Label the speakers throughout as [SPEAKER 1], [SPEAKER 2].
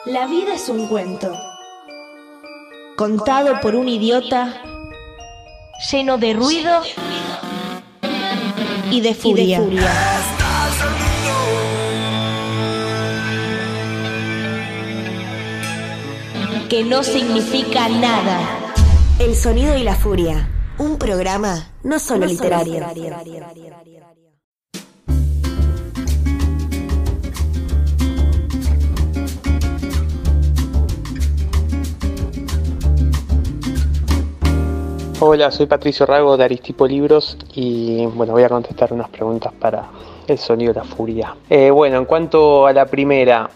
[SPEAKER 1] La vida es un cuento, contado por un idiota, lleno de ruido y de furia. Que no significa nada.
[SPEAKER 2] El sonido y la furia, un programa no solo literario.
[SPEAKER 3] Hola, soy Patricio Rago de Aristipo Libros y bueno, voy a contestar unas preguntas para el sonido de la furia. Bueno, en cuanto a la primera,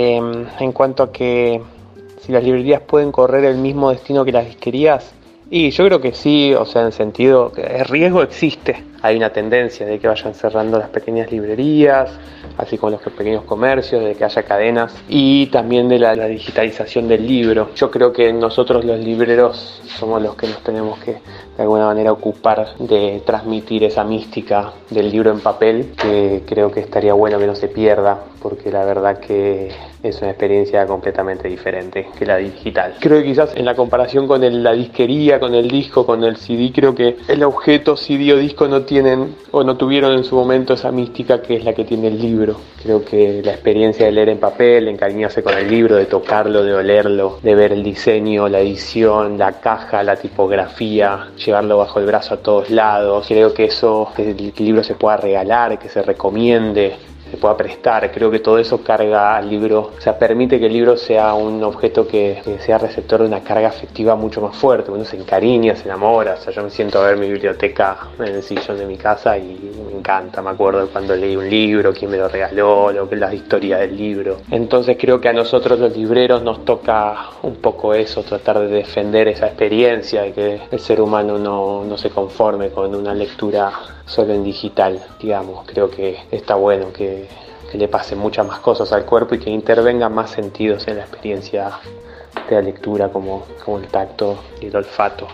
[SPEAKER 3] en cuanto a que si las librerías pueden correr el mismo destino que las disquerías, y yo creo que sí, o sea, en el sentido que el riesgo existe. Hay una tendencia de que vayan cerrando las pequeñas librerías, así como los pequeños comercios, de que haya cadenas, y también de la digitalización del libro. Yo creo que nosotros los libreros somos los que nos tenemos que de alguna manera ocupar de transmitir esa mística del libro en papel, que creo que estaría bueno que no se pierda, porque la verdad que es una experiencia completamente diferente que la digital. Creo que quizás en la comparación con la disquería, con el disco, con el CD, creo que el objeto CD o disco no tienen o no tuvieron en su momento esa mística que es la que tiene el libro. Creo que la experiencia de leer en papel, de encariñarse con el libro, de tocarlo, de olerlo, de ver el diseño, la edición, la caja, la tipografía, llevarlo bajo el brazo a todos lados. Creo que eso, que el libro se pueda regalar, que se recomiende, se pueda prestar, creo que todo eso carga al libro, o sea, permite que el libro sea un objeto que sea receptor de una carga afectiva mucho más fuerte. Uno se encariña, se enamora. O sea, yo me siento a ver mi biblioteca en el sillón de mi casa y me encanta. Me acuerdo de cuando leí un libro, quién me lo regaló, lo que es la historia del libro. Entonces creo que a nosotros los libreros nos toca un poco eso, tratar de defender esa experiencia, de que el ser humano no se conforme con una lectura solo en digital, digamos. Creo que está bueno que le pasen muchas más cosas al cuerpo y que intervengan más sentidos en la experiencia de la lectura, como el tacto y el olfato.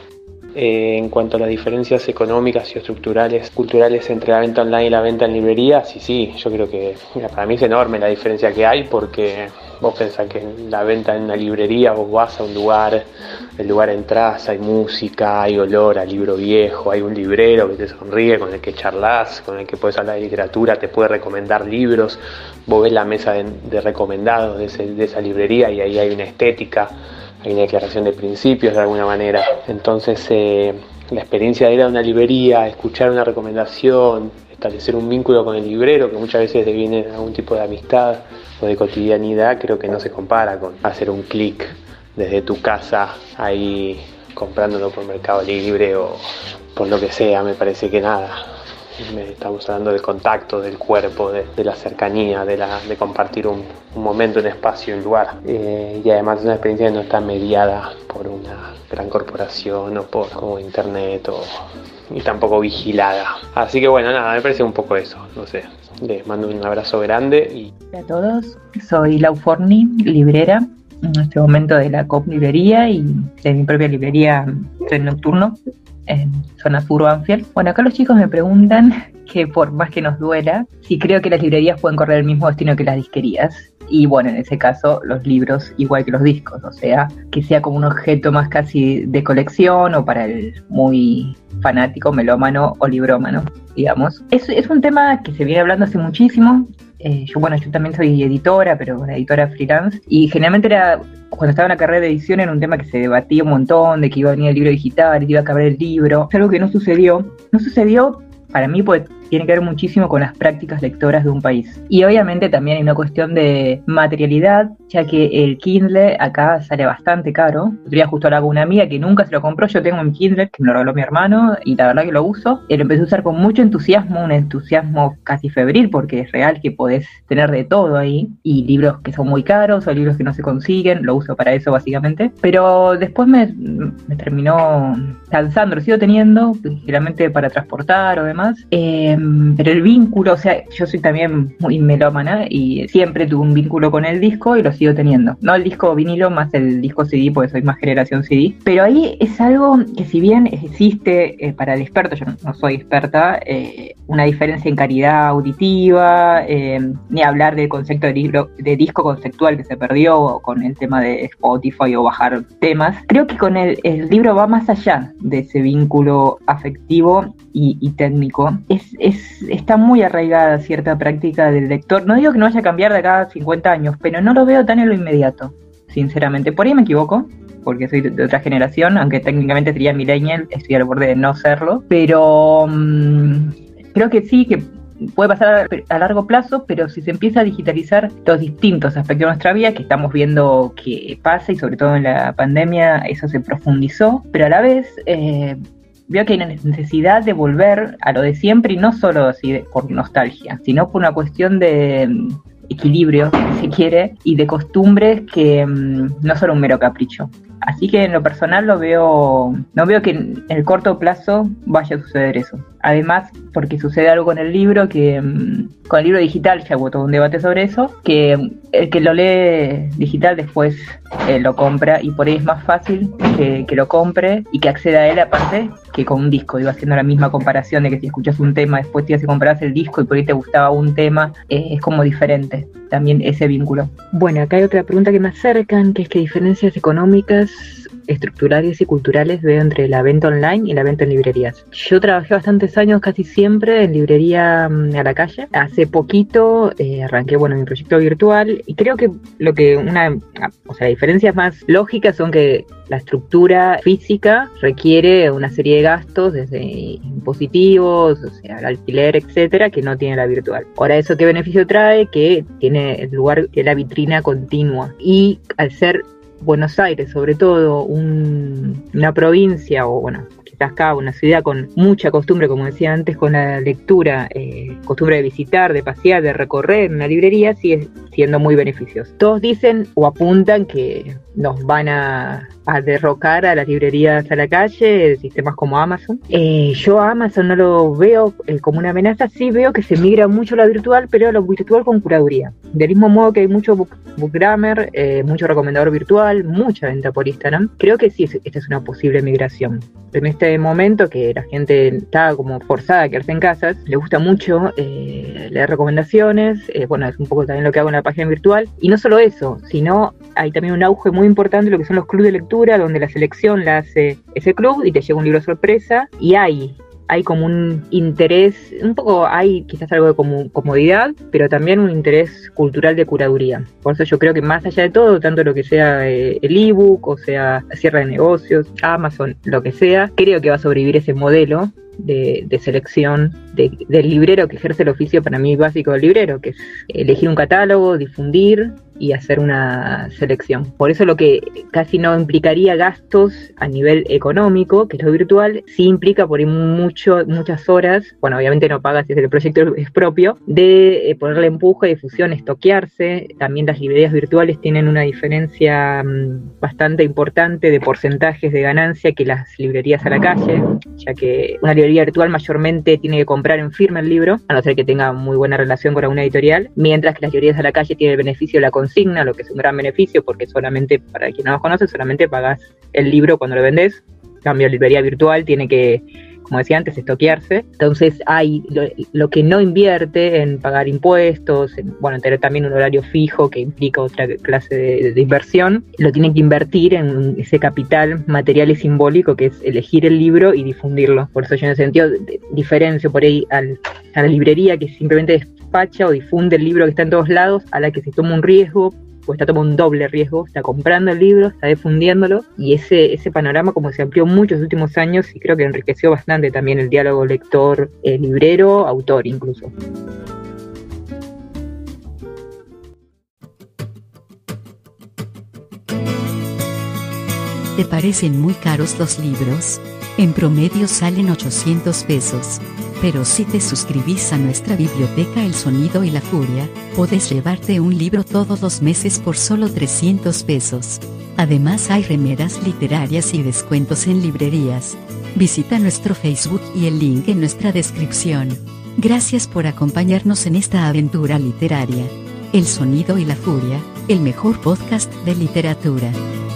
[SPEAKER 3] En cuanto a las diferencias económicas y estructurales, culturales entre la venta online y la venta en librerías, sí, yo creo que para mí es enorme la diferencia que hay, porque vos pensás que en la venta en una librería vos vas a un lugar, el lugar entras, hay música, hay olor a libro viejo, hay un librero que te sonríe, con el que charlas, con el que puedes hablar de literatura, te puede recomendar libros, vos ves la mesa de recomendados de esa librería y ahí hay una estética, hay una declaración de principios de alguna manera. Entonces la experiencia de ir a una librería, escuchar una recomendación, establecer un vínculo con el librero, que muchas veces deviene algún tipo de amistad o de cotidianidad, creo que no se compara con hacer un clic desde tu casa ahí comprándolo por Mercado Libre o por lo que sea. Me parece que nada, estamos hablando del contacto, del cuerpo, de la cercanía, de compartir un momento, un espacio, un lugar, y además es una experiencia que no está mediada por una gran corporación o por como internet y tampoco vigilada. Así que bueno, nada, me parece un poco eso, no sé. Les mando un abrazo grande.
[SPEAKER 4] Hola a todos, soy Lau Forni, librera, en este momento de la COP Librería y de mi propia librería Tren Nocturno en zona sur Banfield. Bueno, acá los chicos me preguntan que por más que nos duela, si creo que las librerías pueden correr el mismo destino que las disquerías. Y bueno, en ese caso, los libros igual que los discos, o sea, que sea como un objeto más casi de colección o para el muy fanático, melómano o librómano, digamos. Es un tema que se viene hablando hace muchísimo. Yo también soy editora, pero una editora freelance, y generalmente cuando estaba en la carrera de edición era un tema que se debatía un montón, de que iba a venir el libro digital, que iba a caber el libro. Es algo que no sucedió para mí, porque tiene que ver muchísimo con las prácticas lectoras de un país. Y obviamente también hay una cuestión de materialidad, ya que el Kindle acá sale bastante caro. El otro día justo hablaba con una amiga que nunca se lo compró. Yo tengo un Kindle que me lo regaló mi hermano y la verdad que lo uso. Lo empecé a usar con mucho entusiasmo, un entusiasmo casi febril, porque es real que podés tener de todo ahí. Y libros que son muy caros o libros que no se consiguen, lo uso para eso básicamente. Pero después me terminó cansando, lo sigo teniendo, generalmente para transportar o demás. Pero el vínculo, o sea, yo soy también muy melómana y siempre tuve un vínculo con el disco y lo sigo teniendo. No el disco vinilo, más el disco CD, porque soy más generación CD. Pero ahí es algo que, si bien existe para el experto, yo no soy experta, una diferencia en calidad auditiva, ni hablar del concepto de disco conceptual que se perdió con el tema de Spotify o bajar temas. Creo que con el libro va más allá de ese vínculo afectivo y técnico. Está muy arraigada cierta práctica del lector. No digo que no vaya a cambiar de acá a 50 años, pero no lo veo tan en lo inmediato, sinceramente. Por ahí me equivoco, porque soy de otra generación, aunque técnicamente sería millennial, estoy al borde de no serlo, pero creo que sí, que puede pasar a largo plazo, pero si se empieza a digitalizar los distintos aspectos de nuestra vida, que estamos viendo que pasa, y sobre todo en la pandemia eso se profundizó, pero a la vez veo que hay una necesidad de volver a lo de siempre, y no solo así por nostalgia, sino por una cuestión de equilibrio, si se quiere, y de costumbres que no son un mero capricho. Así que en lo personal no veo que en el corto plazo vaya a suceder eso. Además, porque sucede algo con el libro, que con el libro digital, ya hubo todo un debate sobre eso, que el que lo lee digital después lo compra, y por ahí es más fácil que lo compre y que acceda a él aparte que con un disco. Iba haciendo la misma comparación de que si escuchas un tema, después te ibas a comprar el disco y por ahí te gustaba un tema, es como diferente también ese vínculo. Bueno, acá hay otra pregunta que me acercan, que es qué diferencias económicas, estructurales y culturales veo entre la venta online y la venta en librerías. Yo trabajé bastantes años, casi siempre en librería a la calle. Hace poquito arranqué mi proyecto virtual, y creo que la diferencia más lógica son que la estructura física requiere una serie de gastos, desde impositivos, o sea, el alquiler, etcétera, que no tiene la virtual. Ahora, ¿eso qué beneficio trae? Que tiene el lugar de la vitrina continua, y al ser Buenos Aires, sobre todo, una provincia, o quizás acá una ciudad con mucha costumbre, como decía antes, con la lectura, costumbre de visitar, de pasear, de recorrer una librería, sigue siendo muy beneficioso. Todos dicen o apuntan que nos van a derrocar a las librerías a la calle, sistemas como Amazon. Yo a Amazon no lo veo como una amenaza, sí veo que se migra mucho a la virtual, pero a lo virtual con curaduría. Del mismo modo que hay mucho bookgrammer, mucho recomendador virtual, mucha venta por Instagram, creo que sí, esta es una posible migración. En este momento que la gente está como forzada a quedarse en casas, le gusta mucho leer recomendaciones, es un poco también lo que hago en la página virtual, y no solo eso, sino hay también un auge muy importante de lo que son los clubes de lectura, donde la selección la hace ese club y te llega un libro sorpresa, y hay como un interés, un poco hay quizás algo de comodidad, pero también un interés cultural de curaduría. Por eso yo creo que más allá de todo, tanto lo que sea el ebook, o sea cierre de negocios, Amazon, lo que sea, creo que va a sobrevivir ese modelo de selección del librero, que ejerce el oficio para mí básico del librero, que es elegir un catálogo, difundir y hacer una selección. Por eso lo que casi no implicaría gastos a nivel económico, que es lo virtual, sí implica por ahí muchas horas, obviamente no pagas si el proyecto es propio, de ponerle empuje, difusión, estoquearse. También las librerías virtuales tienen una diferencia bastante importante de porcentajes de ganancia que las librerías a la calle, ya que una librería virtual mayormente tiene que comprar en firma el libro, a no ser que tenga muy buena relación con alguna editorial, mientras que las librerías a la calle tienen el beneficio de la consigna, lo que es un gran beneficio, porque solamente, para quien no los conoce, solamente pagas el libro cuando lo vendés. En cambio, la librería virtual tiene que, como decía antes, estoquearse. Entonces hay lo que no invierte en pagar impuestos, en tener también un horario fijo que implica otra clase de inversión, lo tiene que invertir en ese capital material y simbólico que es elegir el libro y difundirlo. Por eso yo en ese sentido diferencio por ahí a la librería que simplemente despacha o difunde el libro que está en todos lados, a la que se toma un riesgo, pues está tomando un doble riesgo, está comprando el libro, está difundiéndolo, y ese panorama como se amplió mucho en los últimos años, y creo que enriqueció bastante también el diálogo lector-librero, autor incluso.
[SPEAKER 5] ¿Te parecen muy caros los libros? En promedio salen 800 pesos. Pero si te suscribís a nuestra biblioteca El Sonido y la Furia, podés llevarte un libro todos los meses por solo 300 pesos. Además hay remeras literarias y descuentos en librerías. Visita nuestro Facebook y el link en nuestra descripción. Gracias por acompañarnos en esta aventura literaria. El Sonido y la Furia, el mejor podcast de literatura.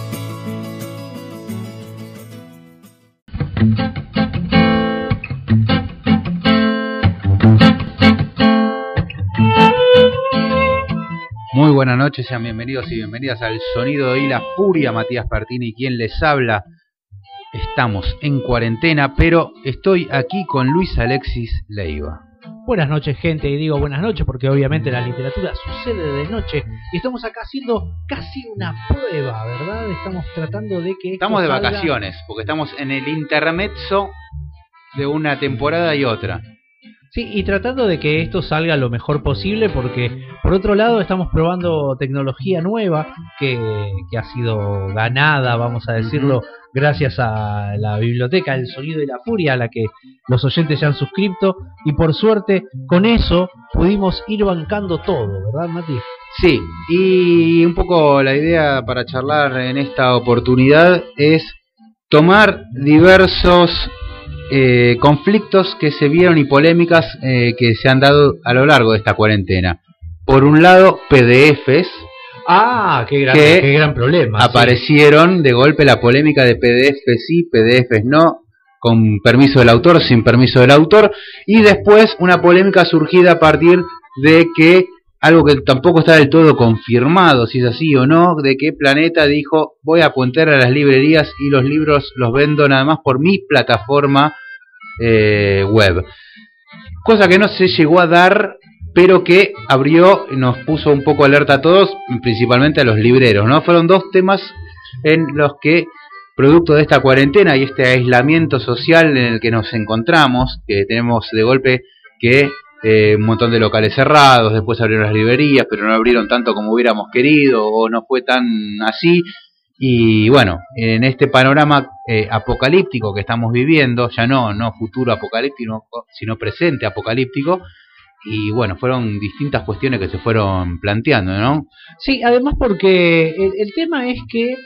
[SPEAKER 6] Muy buenas noches, sean bienvenidos y bienvenidas al Sonido y la Furia. Matías Pertini, quien les habla. Estamos en cuarentena, pero estoy aquí con Luis Alexis Leiva.
[SPEAKER 7] Buenas noches, gente, y digo buenas noches porque obviamente la literatura sucede de noche y estamos acá haciendo casi una prueba, ¿verdad? Estamos tratando de que...
[SPEAKER 6] Estamos de vacaciones, porque estamos en el intermezzo de una temporada y otra.
[SPEAKER 7] Sí, y tratando de que esto salga lo mejor posible porque, por otro lado, estamos probando tecnología nueva que ha sido ganada, vamos a decirlo, gracias a la biblioteca El Sonido y la Furia, a la que los oyentes se han suscrito, y por suerte, con eso pudimos ir bancando todo, ¿verdad, Mati?
[SPEAKER 6] Sí, y un poco la idea para charlar en esta oportunidad es tomar diversos conflictos que se vieron y polémicas que se han dado a lo largo de esta cuarentena. Por un lado, PDFs.
[SPEAKER 7] Qué gran problema.
[SPEAKER 6] Aparecieron de golpe la polémica de PDFs sí, PDFs no, con permiso del autor, sin permiso del autor, y después una polémica surgida a partir de que algo que tampoco está del todo confirmado, si es así o no, de que Planeta dijo: voy a apuntar a las librerías y los libros los vendo nada más por mi plataforma web. Cosa que no se llegó a dar, pero que abrió, nos puso un poco alerta a todos, principalmente a los libreros, ¿no? Fueron dos temas en los que, producto de esta cuarentena y este aislamiento social en el que nos encontramos, que tenemos de golpe que un montón de locales cerrados, después abrieron las librerías, pero no abrieron tanto como hubiéramos querido, o no fue tan así. Y bueno, en este panorama apocalíptico que estamos viviendo, ya no futuro apocalíptico, sino presente apocalíptico, y bueno, fueron distintas cuestiones que se fueron planteando, ¿no?
[SPEAKER 7] Sí, además porque el tema es que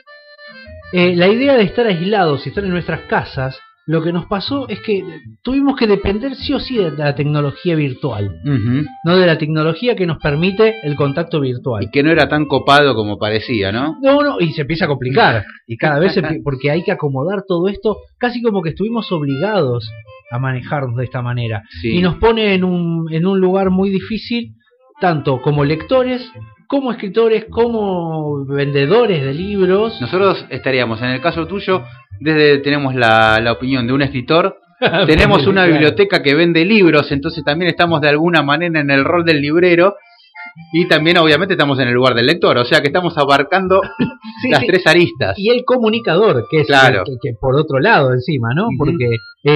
[SPEAKER 7] la idea de estar aislados y estar en nuestras casas, lo que nos pasó es que tuvimos que depender sí o sí de la tecnología virtual, no de la tecnología que nos permite el contacto virtual.
[SPEAKER 6] Y que no era tan copado como parecía, ¿no?
[SPEAKER 7] No, y se empieza a complicar, y cada vez porque hay que acomodar todo esto, casi como que estuvimos obligados a manejarnos de esta manera. Sí. Y nos pone en un lugar muy difícil, tanto como lectores, como escritores, como vendedores de libros.
[SPEAKER 6] Nosotros estaríamos, en el caso tuyo, tenemos la opinión de un escritor, tenemos una biblioteca que vende libros, entonces también estamos de alguna manera en el rol del librero, y también obviamente estamos en el lugar del lector, o sea que estamos abarcando las tres aristas.
[SPEAKER 7] Y el comunicador, que es
[SPEAKER 6] claro.
[SPEAKER 7] que por otro lado encima, ¿no? Porque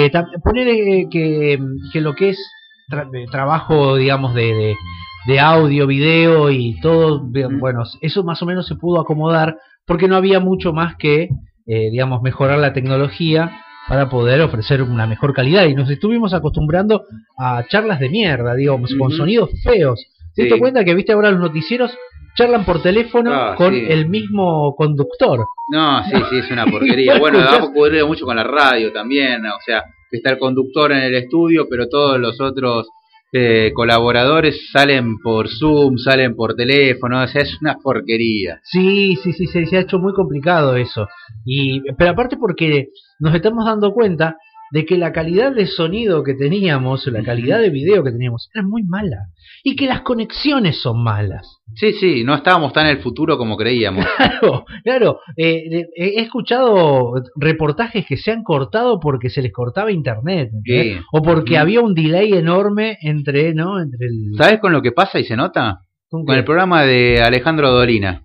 [SPEAKER 7] poner que lo que es trabajo, digamos, de audio, video y todo, bueno, eso más o menos se pudo acomodar porque no había mucho más que, digamos, mejorar la tecnología para poder ofrecer una mejor calidad, y nos estuvimos acostumbrando a charlas de mierda, digamos, con sonidos feos. ¿Te diste cuenta que, viste, ahora los noticieros charlan por teléfono con el mismo conductor?
[SPEAKER 6] No, sí, es una porquería. Bueno, ha ocurrido mucho con la radio también, o sea, que está el conductor en el estudio, pero todos los otros colaboradores salen por Zoom, salen por teléfono, o sea, es una porquería.
[SPEAKER 7] Sí, se ha hecho muy complicado eso. Pero aparte porque nos estamos dando cuenta de que la calidad de sonido que teníamos, la calidad de video que teníamos, era muy mala. Y que las conexiones son malas.
[SPEAKER 6] Sí, no estábamos tan en el futuro como creíamos.
[SPEAKER 7] Claro. He escuchado reportajes que se han cortado porque se les cortaba internet. Sí. O porque había un delay enorme entre el...
[SPEAKER 6] ¿Sabes con lo que pasa y se nota? Con el programa de Alejandro Dolina.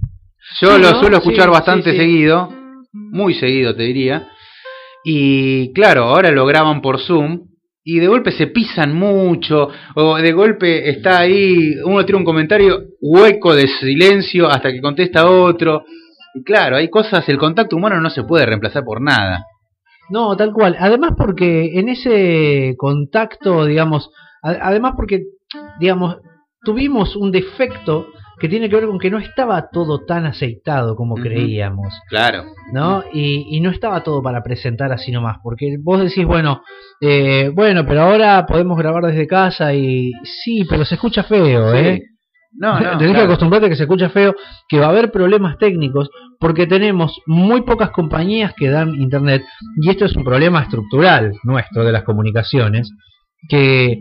[SPEAKER 6] Yo lo suelo escuchar bastante seguido, muy seguido te diría. Y claro, ahora lo graban por Zoom y de golpe se pisan mucho, o de golpe está ahí, uno tiene un comentario hueco de silencio hasta que contesta otro. Y claro, hay cosas, el contacto humano no se puede reemplazar por nada.
[SPEAKER 7] No, tal cual. Además porque en ese contacto, digamos, además porque, digamos, tuvimos un defecto que tiene que ver con que no estaba todo tan aceitado como creíamos.
[SPEAKER 6] Claro.
[SPEAKER 7] ¿No? Y no estaba todo para presentar así nomás, porque vos decís, bueno, pero ahora podemos grabar desde casa y sí, pero se escucha feo,
[SPEAKER 6] Sí. No,
[SPEAKER 7] tenés que acostumbrarte a que se escucha feo, que va a haber problemas técnicos, porque tenemos muy pocas compañías que dan internet, y esto es un problema estructural nuestro de las comunicaciones, que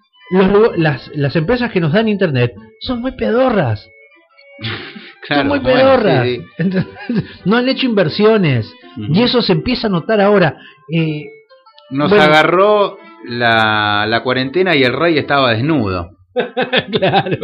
[SPEAKER 7] las empresas que nos dan internet son muy pedorras.
[SPEAKER 6] Claro,
[SPEAKER 7] son muy
[SPEAKER 6] bueno,
[SPEAKER 7] pedorras.
[SPEAKER 6] sí.
[SPEAKER 7] Entonces, no han hecho inversiones, y eso se empieza a notar ahora.
[SPEAKER 6] Nos
[SPEAKER 7] bueno.
[SPEAKER 6] agarró la cuarentena y el rey estaba desnudo.
[SPEAKER 7] Claro.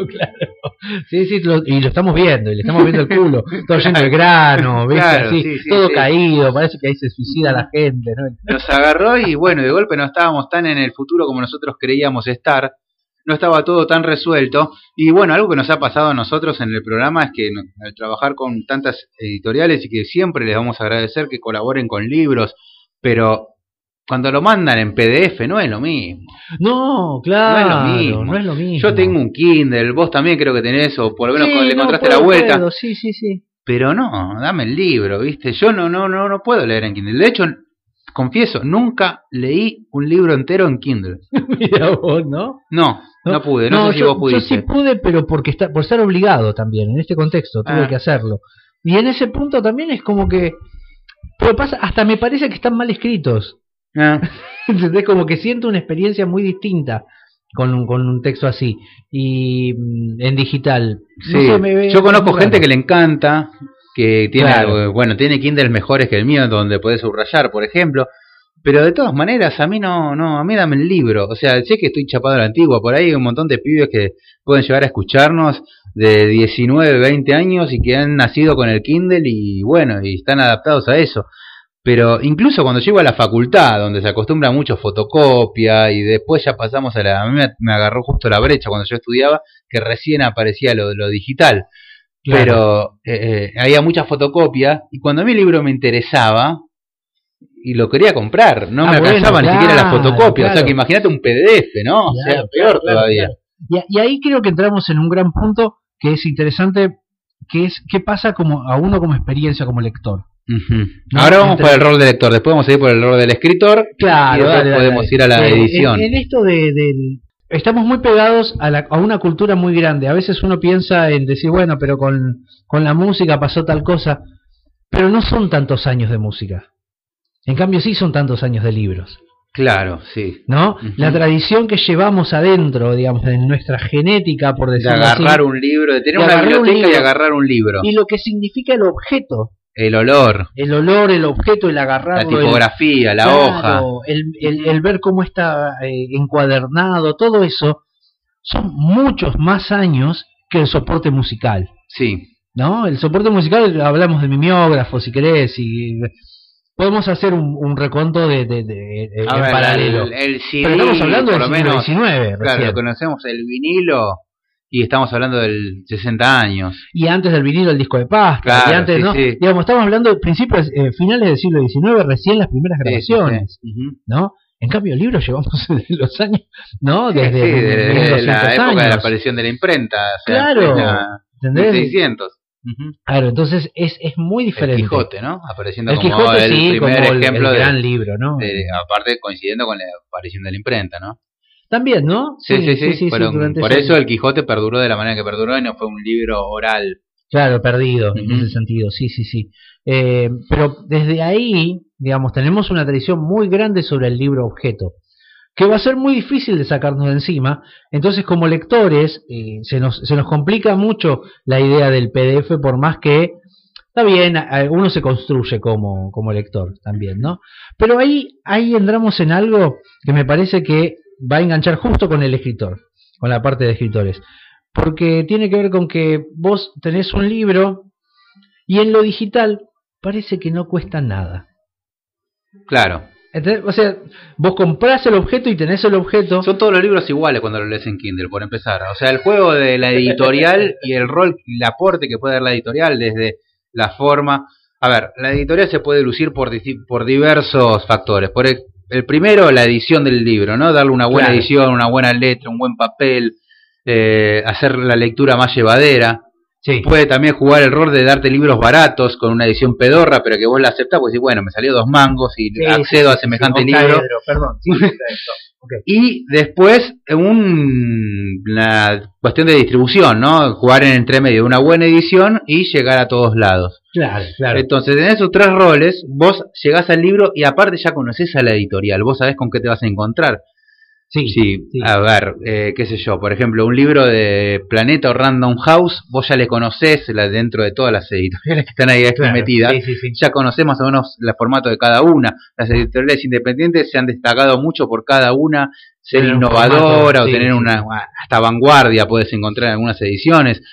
[SPEAKER 7] Sí, y lo estamos viendo, y le estamos viendo el culo, todo lleno de grano, ¿ves?
[SPEAKER 6] Claro,
[SPEAKER 7] así,
[SPEAKER 6] sí,
[SPEAKER 7] todo
[SPEAKER 6] sí.
[SPEAKER 7] caído, parece que ahí se suicida la gente, ¿no?
[SPEAKER 6] Nos agarró y bueno, de golpe no estábamos tan en el futuro como nosotros creíamos estar. No estaba todo tan resuelto. Y bueno, algo que nos ha pasado a nosotros en el programa es que al trabajar con tantas editoriales y que siempre les vamos a agradecer que colaboren con libros, pero cuando lo mandan en PDF no es lo mismo.
[SPEAKER 7] No, claro,
[SPEAKER 6] no es lo mismo. Yo tengo un Kindle, vos también creo que tenés, o por lo menos le encontraste la vuelta.
[SPEAKER 7] Sí.
[SPEAKER 6] Pero no, dame el libro, ¿viste? Yo no puedo leer en Kindle. De hecho, confieso, nunca leí un libro entero en Kindle.
[SPEAKER 7] Mira vos, ¿no?
[SPEAKER 6] No pude, no sé si vos pudiste.
[SPEAKER 7] Yo sí pude, pero por estar obligado también, en este contexto, tuve que hacerlo. Y en ese punto también es como que... Pero pasa, hasta me parece que están mal escritos. ¿Entendés? Como que siento una experiencia muy distinta con un texto así. Y en digital.
[SPEAKER 6] Sí.
[SPEAKER 7] No sé,
[SPEAKER 6] yo conozco gente que le encanta, que tiene,
[SPEAKER 7] claro.
[SPEAKER 6] Bueno, tiene Kindles mejores que el mío, donde podés subrayar, por ejemplo. Pero de todas maneras, a mí no, a mí dame el libro. O sea, sé que estoy chapado a la antigua. Por ahí hay un montón de pibes que pueden llegar a escucharnos de 19, 20 años y que han nacido con el Kindle y bueno, y están adaptados a eso. Pero incluso cuando llego a la facultad, donde se acostumbra mucho fotocopia y después ya pasamos a mí me agarró justo la brecha cuando yo estudiaba, que recién aparecía lo digital. Claro. Pero había mucha fotocopia y cuando a mí el libro me interesaba y lo quería comprar, no me alcanzaba ni siquiera la fotocopia, claro. O sea que imagínate un PDF, ¿no? Claro, o sea, peor todavía.
[SPEAKER 7] Y ahí creo que entramos en un gran punto que es interesante, que es qué pasa a uno como experiencia como lector.
[SPEAKER 6] ¿No? Ahora vamos por el rol del lector, después vamos a ir por el rol del escritor,
[SPEAKER 7] claro,
[SPEAKER 6] y después podemos ir a la edición.
[SPEAKER 7] En esto estamos muy pegados a una cultura muy grande. A veces uno piensa en decir, bueno, pero con la música pasó tal cosa, pero no son tantos años de música. En cambio sí son tantos años de libros.
[SPEAKER 6] Claro, sí.
[SPEAKER 7] ¿No? La tradición que llevamos adentro, digamos, en nuestra genética, por decirlo así.
[SPEAKER 6] De agarrar un libro, de tener una biblioteca y agarrar un libro.
[SPEAKER 7] Y lo que significa el objeto.
[SPEAKER 6] El olor,
[SPEAKER 7] el objeto, el agarrarlo,
[SPEAKER 6] la tipografía, la hoja,
[SPEAKER 7] el ver cómo está encuadernado, todo eso son muchos más años que el soporte musical.
[SPEAKER 6] Sí.
[SPEAKER 7] ¿No? El soporte musical, hablamos de mimeógrafo, si querés, y podemos hacer un reconto en paralelo.
[SPEAKER 6] El CD,
[SPEAKER 7] pero estamos hablando del siglo
[SPEAKER 6] XIX. Claro, conocemos el vinilo. Y estamos hablando del 60 años.
[SPEAKER 7] Y antes del vinilo el disco de pasta.
[SPEAKER 6] Claro,
[SPEAKER 7] y antes,
[SPEAKER 6] sí,
[SPEAKER 7] ¿no?
[SPEAKER 6] Sí.
[SPEAKER 7] Digamos, estamos hablando de principios, finales del siglo XIX, recién las primeras grabaciones. Sí. ¿No? En cambio, el libro llevamos desde los años, ¿no?
[SPEAKER 6] Desde la época de la aparición de la imprenta. O sea,
[SPEAKER 7] claro.
[SPEAKER 6] ¿Entendés? 1600.
[SPEAKER 7] Claro, entonces es muy diferente.
[SPEAKER 6] El Quijote, ¿no? Apareciendo
[SPEAKER 7] el
[SPEAKER 6] como
[SPEAKER 7] Quijote,
[SPEAKER 6] el primer
[SPEAKER 7] como
[SPEAKER 6] ejemplo
[SPEAKER 7] el gran libro, ¿no?
[SPEAKER 6] Aparte coincidiendo con la aparición de la imprenta, ¿no?
[SPEAKER 7] También, ¿no?
[SPEAKER 6] Sí. Por eso el Quijote perduró de la manera que perduró y no fue un libro oral.
[SPEAKER 7] Claro, perdido en ese sentido, sí. Pero desde ahí, digamos, tenemos una tradición muy grande sobre el libro objeto, que va a ser muy difícil de sacarnos de encima. Entonces, como lectores, se nos complica mucho la idea del PDF, por más que, está bien, uno se construye como lector también, ¿no? Pero ahí entramos en algo que me parece que va a enganchar justo con el escritor, con la parte de escritores, porque tiene que ver con que vos tenés un libro y en lo digital parece que no cuesta nada.
[SPEAKER 6] Claro.
[SPEAKER 7] Entonces, o sea, vos comprás el objeto y tenés el objeto.
[SPEAKER 6] Son todos los libros iguales cuando lo lees en Kindle, por empezar. O sea, el juego de la editorial y el rol, el aporte que puede dar la editorial desde la forma. A ver, la editorial se puede lucir por diversos factores. Por el primero, la edición del libro, ¿no? Darle una buena edición, una buena letra, un buen papel, hacer la lectura más llevadera.
[SPEAKER 7] Sí.
[SPEAKER 6] Puede también jugar el rol de darte libros baratos con una edición pedorra, pero que vos la aceptás, pues decís, bueno, me salió 2 mangos y accedo a semejante libro.
[SPEAKER 7] Perdón, sí, eso. Okay.
[SPEAKER 6] Y después una cuestión de distribución, ¿no? Jugar en entremedio de una buena edición y llegar a todos lados.
[SPEAKER 7] Claro, claro.
[SPEAKER 6] Entonces, en esos 3 roles, vos llegás al libro y aparte ya conocés a la editorial, vos sabés con qué te vas a encontrar. Sí. A ver, qué sé yo, por ejemplo, un libro de Planeta o Random House, vos ya le conocés dentro de todas las editoriales que están ahí metidas, ya conocés más o menos el formato de cada una. Las editoriales independientes se han destacado mucho por cada una ser innovadora o tener una hasta vanguardia, puedes encontrar en algunas ediciones.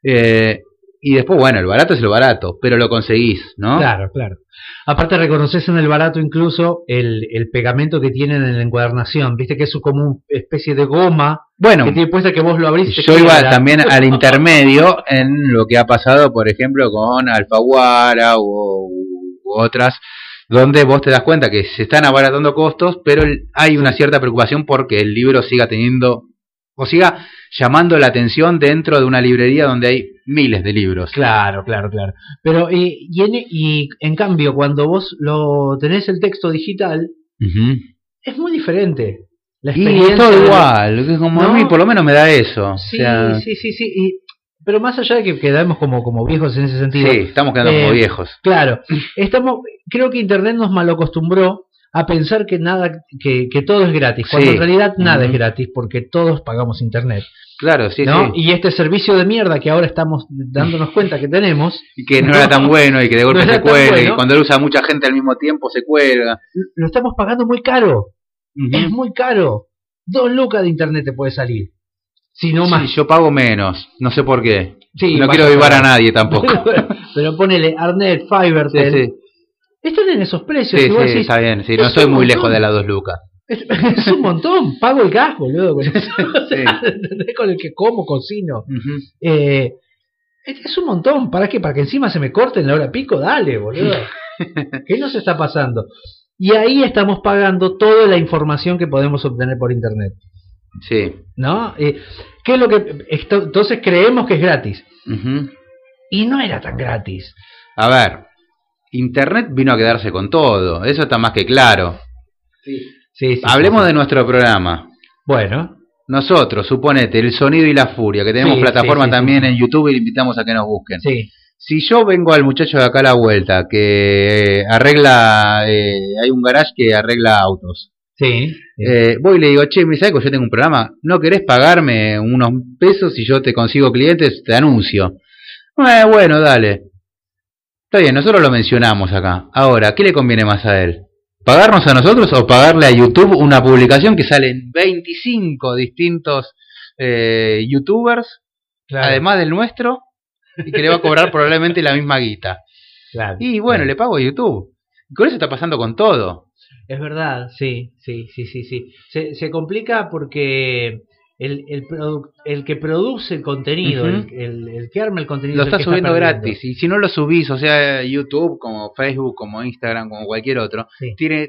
[SPEAKER 6] Y después, bueno, el barato es el barato, pero lo conseguís, ¿no?
[SPEAKER 7] Claro, claro. Aparte reconoces en el barato incluso el pegamento que tienen en la encuadernación, viste que es como una especie de goma,
[SPEAKER 6] bueno,
[SPEAKER 7] que tiene puesta que vos lo abrís.
[SPEAKER 6] Yo iba también al intermedio en lo que ha pasado, por ejemplo, con Alfaguara u otras, donde vos te das cuenta que se están abaratando costos, pero hay una cierta preocupación porque el libro siga teniendo, o siga llamando la atención dentro de una librería donde hay miles de libros.
[SPEAKER 7] Claro. Pero y en cambio, cuando vos lo tenés el texto digital, es muy diferente. La experiencia
[SPEAKER 6] y es todo igual, como, ¿no? A mí por lo menos me da eso.
[SPEAKER 7] Sí,
[SPEAKER 6] o sea...
[SPEAKER 7] sí. Pero más allá de que quedamos como viejos en ese sentido.
[SPEAKER 6] Sí, estamos quedando como viejos.
[SPEAKER 7] Claro, creo que Internet nos malacostumbró a pensar que que todo es gratis, cuando en realidad nada es gratis, porque todos pagamos Internet.
[SPEAKER 6] Claro, sí,
[SPEAKER 7] ¿no?
[SPEAKER 6] sí.
[SPEAKER 7] Y este servicio de mierda que ahora estamos dándonos cuenta que tenemos,
[SPEAKER 6] y que no era tan bueno y que de golpe se cuelga, y cuando lo usa mucha gente al mismo tiempo se cuelga.
[SPEAKER 7] Lo estamos pagando muy caro. Es muy caro. 2 lucas de Internet te puede salir. Si no más.
[SPEAKER 6] Yo pago menos, no sé por qué.
[SPEAKER 7] Sí,
[SPEAKER 6] no quiero vivar a nadie tampoco.
[SPEAKER 7] Pero ponele Arnet, Fivertel.
[SPEAKER 6] Sí.
[SPEAKER 7] Están en esos precios.
[SPEAKER 6] Sí, está bien. Sí, no estoy muy lejos de las 2 lucas.
[SPEAKER 7] Es un montón. Pago el gas, boludo. Con eso. Con el que como, cocino. Es un montón. ¿Para qué? ¿Para que encima se me corte en la hora pico? Dale, boludo. ¿Qué nos está pasando? Y ahí estamos pagando toda la información que podemos obtener por Internet.
[SPEAKER 6] Sí.
[SPEAKER 7] ¿No? ¿Qué es lo que entonces creemos que es gratis? Y no era tan gratis.
[SPEAKER 6] A ver, Internet vino a quedarse con todo. Eso está más que claro.
[SPEAKER 7] Sí,
[SPEAKER 6] hablemos de nuestro programa.
[SPEAKER 7] Bueno.
[SPEAKER 6] Nosotros, suponete, El Sonido y la Furia, que tenemos plataforma también en YouTube y le invitamos a que nos busquen.
[SPEAKER 7] Sí.
[SPEAKER 6] Si yo vengo al muchacho de acá a la vuelta, que arregla, hay un garage que arregla autos.
[SPEAKER 7] Sí.
[SPEAKER 6] Voy y le digo, che, ¿sabes que yo tengo un programa? ¿No querés pagarme unos pesos si yo te consigo clientes? Te anuncio. Bueno, dale. Está bien, nosotros lo mencionamos acá. Ahora, ¿qué le conviene más a él? ¿Pagarnos a nosotros o pagarle a YouTube una publicación que sale en 25 distintos youtubers, además del nuestro, y que le va a cobrar probablemente la misma guita?
[SPEAKER 7] Claro,
[SPEAKER 6] y bueno, le pago a YouTube. Y con eso está pasando con todo.
[SPEAKER 7] Es verdad, sí. Se complica porque el que produce el contenido, el que arma el contenido,
[SPEAKER 6] lo está subiendo gratis. Y si no lo subís, o sea, YouTube, como Facebook, como Instagram, como cualquier otro, tiene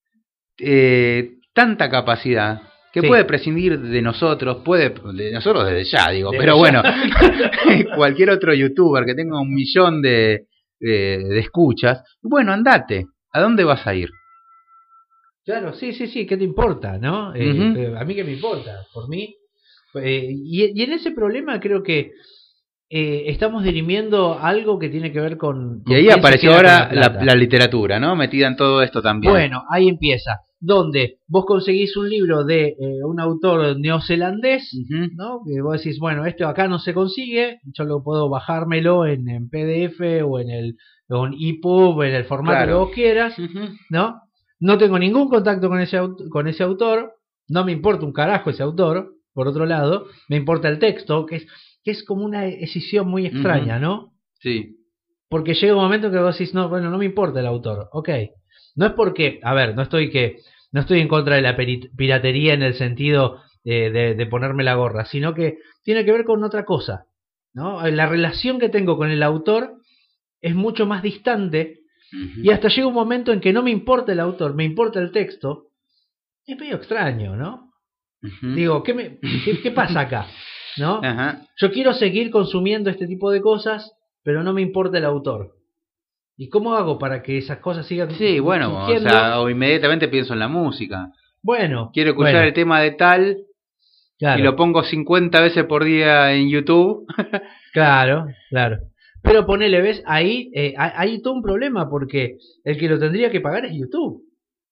[SPEAKER 6] tanta capacidad que puede prescindir de nosotros, de nosotros desde ya, digo, pero bueno, cualquier otro youtuber que tenga 1 millón de escuchas, bueno, andate, ¿a dónde vas a ir?
[SPEAKER 7] Claro, sí, ¿qué te importa, no? A mí qué me importa, por mí. Y en ese problema creo que estamos dirimiendo algo que tiene que ver con
[SPEAKER 6] y ahí apareció ahora la literatura, ¿no? Metida en todo esto también.
[SPEAKER 7] Bueno, ahí empieza. Donde vos conseguís un libro de un autor neozelandés, ¿no? Que vos decís, bueno, esto acá no se consigue, yo lo puedo bajármelo en PDF o en un EPUB, en el formato que vos quieras, ¿no? No tengo ningún contacto con ese autor, no me importa un carajo ese autor, por otro lado, me importa el texto, que es como una decisión muy extraña, ¿no?
[SPEAKER 6] Sí.
[SPEAKER 7] Porque llega un momento que vos decís, no me importa el autor, ok. No es porque, a ver, no estoy en contra de la piratería en el sentido de ponerme la gorra, sino que tiene que ver con otra cosa, ¿no? La relación que tengo con el autor es mucho más distante. Y hasta llega un momento en que no me importa el autor, me importa el texto. Es medio extraño, ¿no? Digo, ¿qué pasa acá? ¿no?
[SPEAKER 6] Ajá.
[SPEAKER 7] Yo quiero seguir consumiendo este tipo de cosas, pero no me importa el autor. ¿Y cómo hago para que esas cosas sigan
[SPEAKER 6] Sí, bueno,
[SPEAKER 7] surgiendo?
[SPEAKER 6] o sea, o inmediatamente pienso en la música.
[SPEAKER 7] Bueno,
[SPEAKER 6] Quiero escuchar
[SPEAKER 7] bueno,
[SPEAKER 6] el tema de tal
[SPEAKER 7] claro,
[SPEAKER 6] y lo pongo 50 veces por día en YouTube.
[SPEAKER 7] claro. Pero ponele, ¿ves? Ahí hay todo un problema porque el que lo tendría que pagar es YouTube,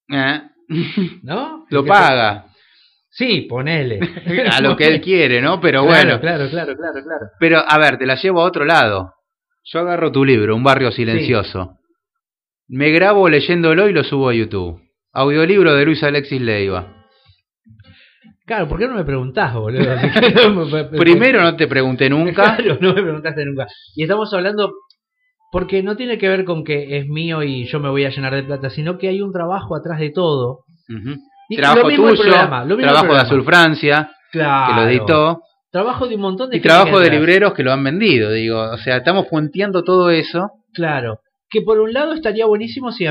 [SPEAKER 7] ¿no?
[SPEAKER 6] Lo
[SPEAKER 7] El que
[SPEAKER 6] paga
[SPEAKER 7] Sí, ponele.
[SPEAKER 6] a lo que él quiere, ¿no? Pero bueno.
[SPEAKER 7] Claro.
[SPEAKER 6] Pero, a ver, te la llevo a otro lado. Yo agarro tu libro, Un barrio silencioso. Me grabo leyéndolo y lo subo a YouTube. Audiolibro de Luis Alexis Leiva.
[SPEAKER 7] Claro, ¿por qué no me preguntás, boludo?
[SPEAKER 6] Primero no te pregunté nunca.
[SPEAKER 7] Claro, no me preguntaste nunca. Y estamos hablando, porque no tiene que ver con que es mío y yo me voy a llenar de plata, sino que hay un trabajo atrás de todo. Y
[SPEAKER 6] Trabajo
[SPEAKER 7] lo mismo
[SPEAKER 6] tuyo,
[SPEAKER 7] el programa, lo mismo el
[SPEAKER 6] trabajo de
[SPEAKER 7] programa.
[SPEAKER 6] Azul Francia,
[SPEAKER 7] Claro.
[SPEAKER 6] que lo editó,
[SPEAKER 7] Trabajo de un montón de
[SPEAKER 6] y
[SPEAKER 7] gente
[SPEAKER 6] trabajo
[SPEAKER 7] que
[SPEAKER 6] de
[SPEAKER 7] atrás.
[SPEAKER 6] libreros que lo han vendido, digo. O sea, estamos puenteando todo eso.
[SPEAKER 7] Claro. Que por un lado estaría buenísimo si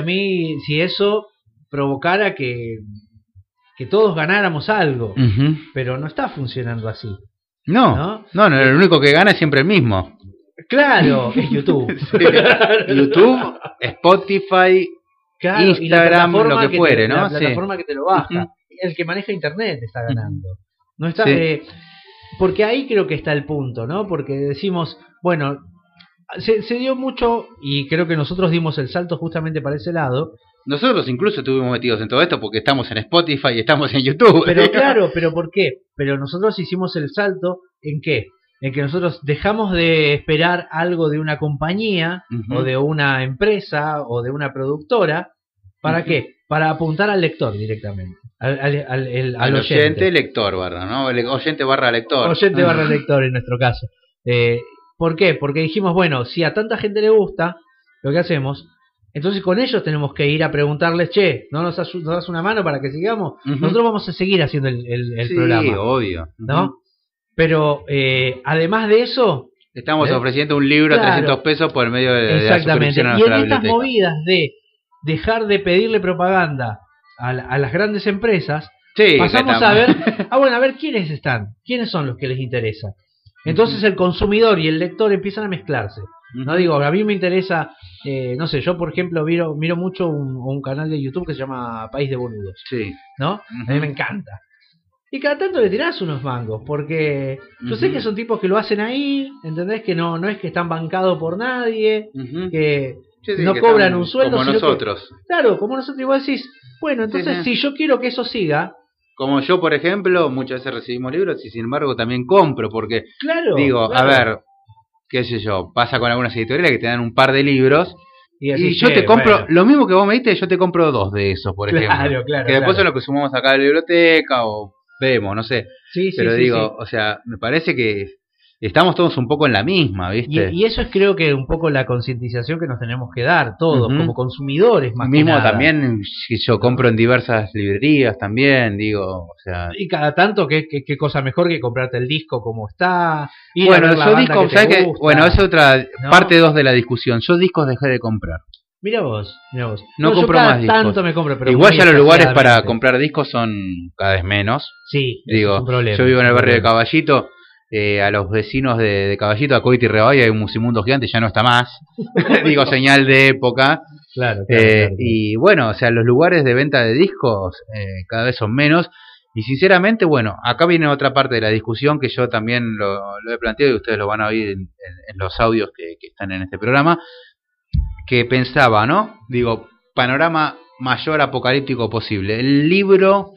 [SPEAKER 7] eso provocara que todos ganáramos algo. Pero no está funcionando así.
[SPEAKER 6] No, el único que gana es siempre el mismo.
[SPEAKER 7] Claro, es YouTube.
[SPEAKER 6] YouTube, Spotify,
[SPEAKER 7] Claro, y la
[SPEAKER 6] Instagram,
[SPEAKER 7] plataforma
[SPEAKER 6] lo que fuere, ¿no?
[SPEAKER 7] La
[SPEAKER 6] Sí.
[SPEAKER 7] plataforma que te lo baja. El que maneja internet está ganando. No está,
[SPEAKER 6] Sí.
[SPEAKER 7] porque ahí creo que está el punto, ¿no? Porque decimos, bueno, se dio mucho y creo que nosotros dimos el salto justamente para ese lado.
[SPEAKER 6] Nosotros incluso estuvimos metidos en todo esto porque estamos en Spotify y estamos en YouTube.
[SPEAKER 7] Pero claro, ¿pero por qué? Pero nosotros hicimos el salto ¿en qué? En que nosotros dejamos de esperar algo de una compañía o de una empresa o de una productora. ¿Para qué? Para apuntar al lector directamente. Al
[SPEAKER 6] oyente lector barra, ¿no? Oyente barra lector.
[SPEAKER 7] Oyente barra lector en nuestro caso. ¿Por qué? Porque dijimos, bueno, si a tanta gente le gusta lo que hacemos, entonces con ellos tenemos que ir a preguntarles, che, ¿no nos das una mano para que sigamos? Nosotros vamos a seguir haciendo el programa.
[SPEAKER 6] Sí, obvio.
[SPEAKER 7] ¿No? Pero además de eso...
[SPEAKER 6] Estamos ofreciendo un libro a 300 pesos por medio de la suscripción a
[SPEAKER 7] y en
[SPEAKER 6] nuestra
[SPEAKER 7] estas
[SPEAKER 6] biblioteca.
[SPEAKER 7] movidas de dejar de pedirle propaganda a las grandes empresas,
[SPEAKER 6] Sí,
[SPEAKER 7] pasamos a ver, a ver quiénes están, quiénes son los que les interesa. Entonces el consumidor y el lector empiezan a mezclarse. No digo, a mí me interesa, no sé, yo por ejemplo miro mucho un canal de YouTube que se llama País de Boludos.
[SPEAKER 6] Sí.
[SPEAKER 7] ¿No? A mí me encanta. Y cada tanto le tirás unos mangos, porque yo sé que son tipos que lo hacen ahí, ¿entendés? Que no es que están bancados por nadie, que no
[SPEAKER 6] que
[SPEAKER 7] cobran
[SPEAKER 6] están
[SPEAKER 7] un sueldo.
[SPEAKER 6] como
[SPEAKER 7] sino que-
[SPEAKER 6] nosotros.
[SPEAKER 7] claro, como nosotros. Y vos decís, bueno, entonces si yo quiero que eso siga,
[SPEAKER 6] Como yo, por ejemplo, muchas veces recibimos libros y sin embargo también compro, porque
[SPEAKER 7] claro.
[SPEAKER 6] digo,
[SPEAKER 7] claro.
[SPEAKER 6] a ver, qué sé yo, pasa con algunas editoriales que te dan un par de libros
[SPEAKER 7] y,
[SPEAKER 6] y yo te compro, lo mismo que vos me diste, yo te compro 2 de esos, por
[SPEAKER 7] Claro,
[SPEAKER 6] ejemplo.
[SPEAKER 7] claro,
[SPEAKER 6] Que después
[SPEAKER 7] claro.
[SPEAKER 6] son los que sumamos acá a la biblioteca o vemos, no sé.
[SPEAKER 7] Sí,
[SPEAKER 6] Pero
[SPEAKER 7] sí,
[SPEAKER 6] digo,
[SPEAKER 7] sí.
[SPEAKER 6] o sea, me parece que estamos todos un poco en la misma, ¿viste?
[SPEAKER 7] Y eso es creo que un poco la concientización que nos tenemos que dar todos, como consumidores más que
[SPEAKER 6] Mismo
[SPEAKER 7] nada.
[SPEAKER 6] también, si yo compro en diversas librerías también, digo, o sea...
[SPEAKER 7] Y cada tanto, ¿qué cosa mejor que comprarte el disco como está? Ir a
[SPEAKER 6] Bueno,
[SPEAKER 7] ver la
[SPEAKER 6] yo
[SPEAKER 7] banda
[SPEAKER 6] discos,
[SPEAKER 7] que te
[SPEAKER 6] ¿sabes qué?
[SPEAKER 7] gusta.
[SPEAKER 6] Bueno, es otra
[SPEAKER 7] ¿no?
[SPEAKER 6] parte 2 de la discusión. Yo discos dejé de comprar.
[SPEAKER 7] Mira vos.
[SPEAKER 6] No
[SPEAKER 7] yo
[SPEAKER 6] compro
[SPEAKER 7] cada
[SPEAKER 6] más discos.
[SPEAKER 7] tanto me compro, pero
[SPEAKER 6] Igual
[SPEAKER 7] muy
[SPEAKER 6] ya los lugares para
[SPEAKER 7] espaciadamente.
[SPEAKER 6] comprar discos son cada vez menos.
[SPEAKER 7] Sí,
[SPEAKER 6] Digo,
[SPEAKER 7] es un problema.
[SPEAKER 6] yo vivo en el
[SPEAKER 7] es un
[SPEAKER 6] barrio de
[SPEAKER 7] problema.
[SPEAKER 6] Caballito. A los vecinos de Caballito, a Coiti y Rebay, hay un Musimundo gigante, ya no está más. Digo, señal de época.
[SPEAKER 7] Claro, claro.
[SPEAKER 6] Y bueno, o sea, los lugares de venta de discos cada vez son menos. Y sinceramente, bueno, acá viene otra parte de la discusión que yo también lo he planteado y ustedes lo van a oír en los audios que están en este programa. Que pensaba, ¿no? Digo, panorama mayor apocalíptico posible. El libro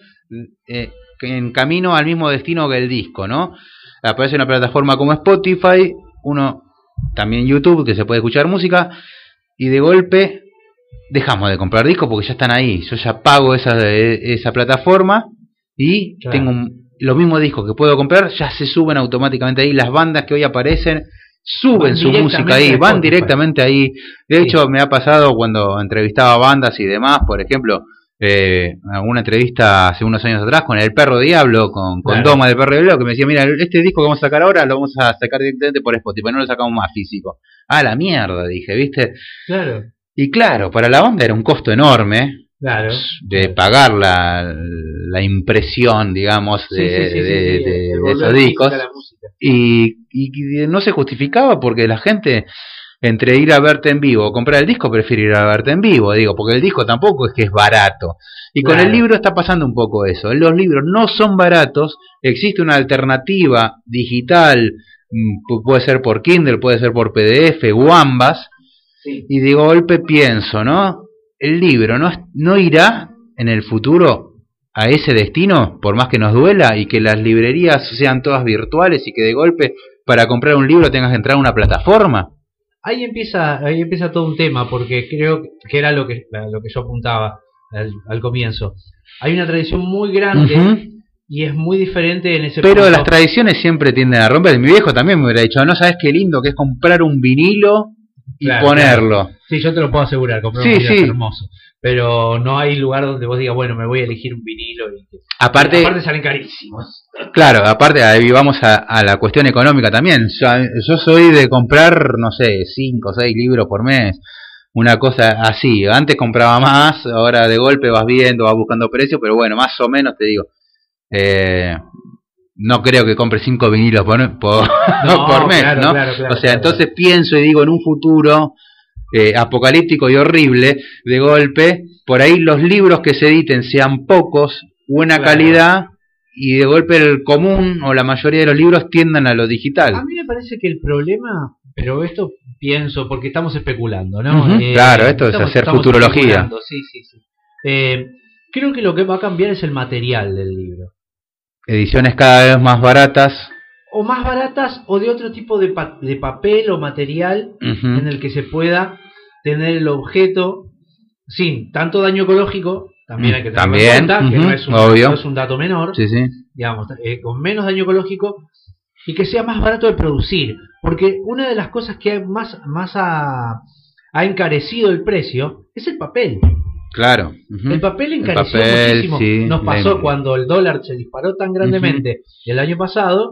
[SPEAKER 6] en camino al mismo destino que el disco, ¿no? Aparece una plataforma como Spotify, también YouTube, que se puede escuchar música, y de golpe dejamos de comprar discos porque ya están ahí. Yo ya pago esa plataforma y
[SPEAKER 7] Claro.
[SPEAKER 6] tengo los mismos discos que puedo comprar, ya se suben automáticamente ahí. Las bandas que hoy aparecen suben
[SPEAKER 7] Van
[SPEAKER 6] su música ahí,
[SPEAKER 7] directamente a
[SPEAKER 6] van
[SPEAKER 7] Spotify.
[SPEAKER 6] directamente ahí. De hecho, me ha pasado cuando entrevistaba bandas y demás, por ejemplo, alguna entrevista hace unos años atrás con El Perro Diablo, con
[SPEAKER 7] Claro.
[SPEAKER 6] Doma del Perro Diablo, que me decía, mira, este disco que vamos a sacar ahora lo vamos a sacar directamente por Spotify, no lo sacamos más físico. Ah, la mierda, dije, ¿viste?
[SPEAKER 7] Claro.
[SPEAKER 6] Y claro, para la banda era un costo enorme,
[SPEAKER 7] Claro.
[SPEAKER 6] de pagar la impresión, digamos, de esos discos, y no se justificaba porque la gente, entre ir a verte en vivo o comprar el disco, prefiere ir a verte en vivo, digo, porque el disco tampoco es que es barato. Y con el libro está pasando un poco eso. Los libros no son baratos, existe una alternativa digital, puede ser por Kindle, puede ser por PDF o ambas, y de golpe pienso, ¿no? El libro no irá en el futuro a ese destino, por más que nos duela, y que las librerías sean todas virtuales y que de golpe para comprar un libro tengas que entrar a una plataforma.
[SPEAKER 7] Ahí empieza todo un tema, porque creo que era lo que yo apuntaba al comienzo. Hay una tradición muy grande y es muy diferente en ese
[SPEAKER 6] Pero
[SPEAKER 7] punto.
[SPEAKER 6] las tradiciones siempre tienden a romper. Mi viejo también me hubiera dicho, no sabes qué lindo que es comprar un vinilo y ponerlo.
[SPEAKER 7] Claro. Sí, yo te lo puedo asegurar, comprar un vinilo es hermoso. Pero no hay lugar donde vos digas, bueno, me voy a elegir un vinilo. Aparte salen carísimos.
[SPEAKER 6] Claro, aparte ahí vamos a la cuestión económica también. Yo soy de comprar, no sé, 5 o 6 libros por mes. Una cosa así. Antes compraba más, ahora de golpe vas viendo, vas buscando precios, pero bueno, más o menos te digo. No creo que compre 5 vinilos por mes, claro, ¿no? Claro, o sea, entonces pienso y digo, en un futuro apocalíptico y horrible, de golpe, por ahí los libros que se editen sean pocos, buena calidad, y de golpe el común o la mayoría de los libros tiendan a lo digital.
[SPEAKER 7] A mí me parece que el problema, pero esto pienso, porque estamos especulando, ¿no?
[SPEAKER 6] Claro, esto es hacer futurología.
[SPEAKER 7] Sí. Creo que lo que va a cambiar es el material del libro.
[SPEAKER 6] Ediciones cada vez más baratas.
[SPEAKER 7] O más baratas o de otro tipo de papel o material en el que se pueda tener el objeto sin tanto daño ecológico. También hay que tener en cuenta que no es un dato menor. Digamos, con menos daño ecológico y que sea más barato de producir. Porque una de las cosas que más ha encarecido el precio es el papel.
[SPEAKER 6] Claro.
[SPEAKER 7] El papel encareció muchísimo. Sí, nos pasó cuando el dólar se disparó tan grandemente el año pasado.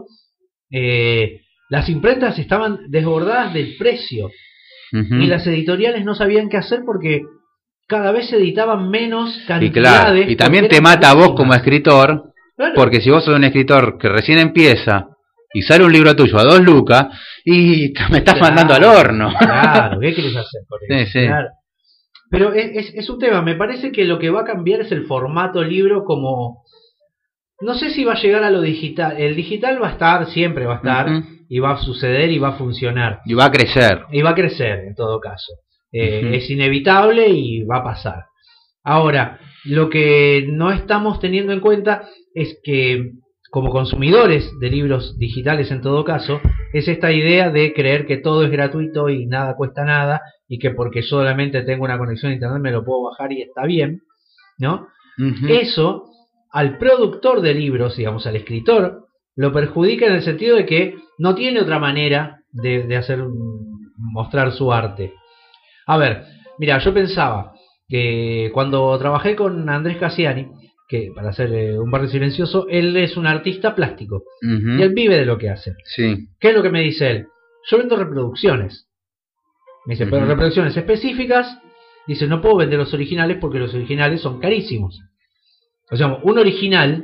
[SPEAKER 7] Las imprentas estaban desbordadas del precio y las editoriales no sabían qué hacer porque cada vez se editaban menos cantidades.
[SPEAKER 6] Y también te mata a vos como escritor, porque si vos sos un escritor que recién empieza y sale un libro tuyo a 2 lucas y me estás mandando al horno.
[SPEAKER 7] Claro, ¿qué querés hacer con eso? Claro. Pero es un tema, me parece que lo que va a cambiar es el formato libro como... No sé si va a llegar a lo digital. El digital va a estar, siempre va a estar, y va a suceder y va a funcionar.
[SPEAKER 6] Y va a crecer.
[SPEAKER 7] Y va a crecer, en todo caso. Es inevitable y va a pasar. Ahora, lo que no estamos teniendo en cuenta es que, como consumidores de libros digitales en todo caso, es esta idea de creer que todo es gratuito y nada cuesta nada, y que porque solamente tengo una conexión a internet me lo puedo bajar y está bien, ¿no? Eso... al productor de libros, digamos, al escritor, lo perjudica en el sentido de que no tiene otra manera de hacer mostrar su arte. A ver, mira, yo pensaba que cuando trabajé con Andrés Cassiani, que para hacer Un barrio silencioso, él es un artista plástico y él vive de lo que hace. ¿Qué es lo que me dice él? Yo vendo reproducciones. Me dice, pero reproducciones específicas. Dice, no puedo vender los originales porque los originales son carísimos. O sea, un original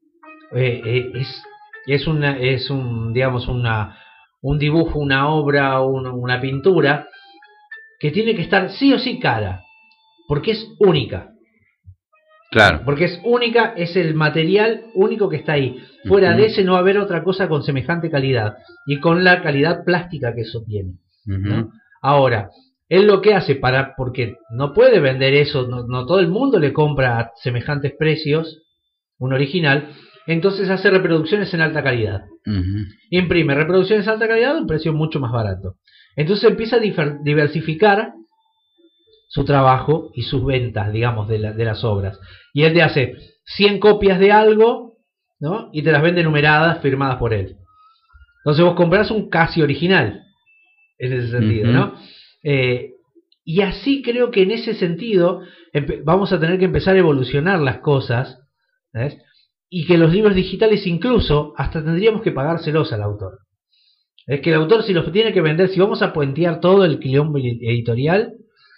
[SPEAKER 7] es un dibujo, una obra, una pintura que tiene que estar sí o sí cara, porque es única.
[SPEAKER 6] Claro.
[SPEAKER 7] Porque es única, es el material único que está ahí. Fuera de ese no va a haber otra cosa con semejante calidad y con la calidad plástica que eso tiene, ¿no? Ahora, él lo que hace porque no puede vender eso, no todo el mundo le compra a semejantes precios un original, entonces hace reproducciones en alta calidad. Imprime reproducciones en alta calidad a un precio mucho más barato. Entonces empieza a diversificar su trabajo y sus ventas, digamos, de las obras. Y él te hace 100 copias de algo, ¿no? Y te las vende numeradas, firmadas por él. Entonces vos comprás un casi original, en ese sentido, ¿no? Y así creo que en ese sentido vamos a tener que empezar a evolucionar las cosas, ¿sabes? Y que los libros digitales incluso hasta tendríamos que pagárselos al autor. Es que el autor, si los tiene que vender, si vamos a puentear todo el quilombo editorial,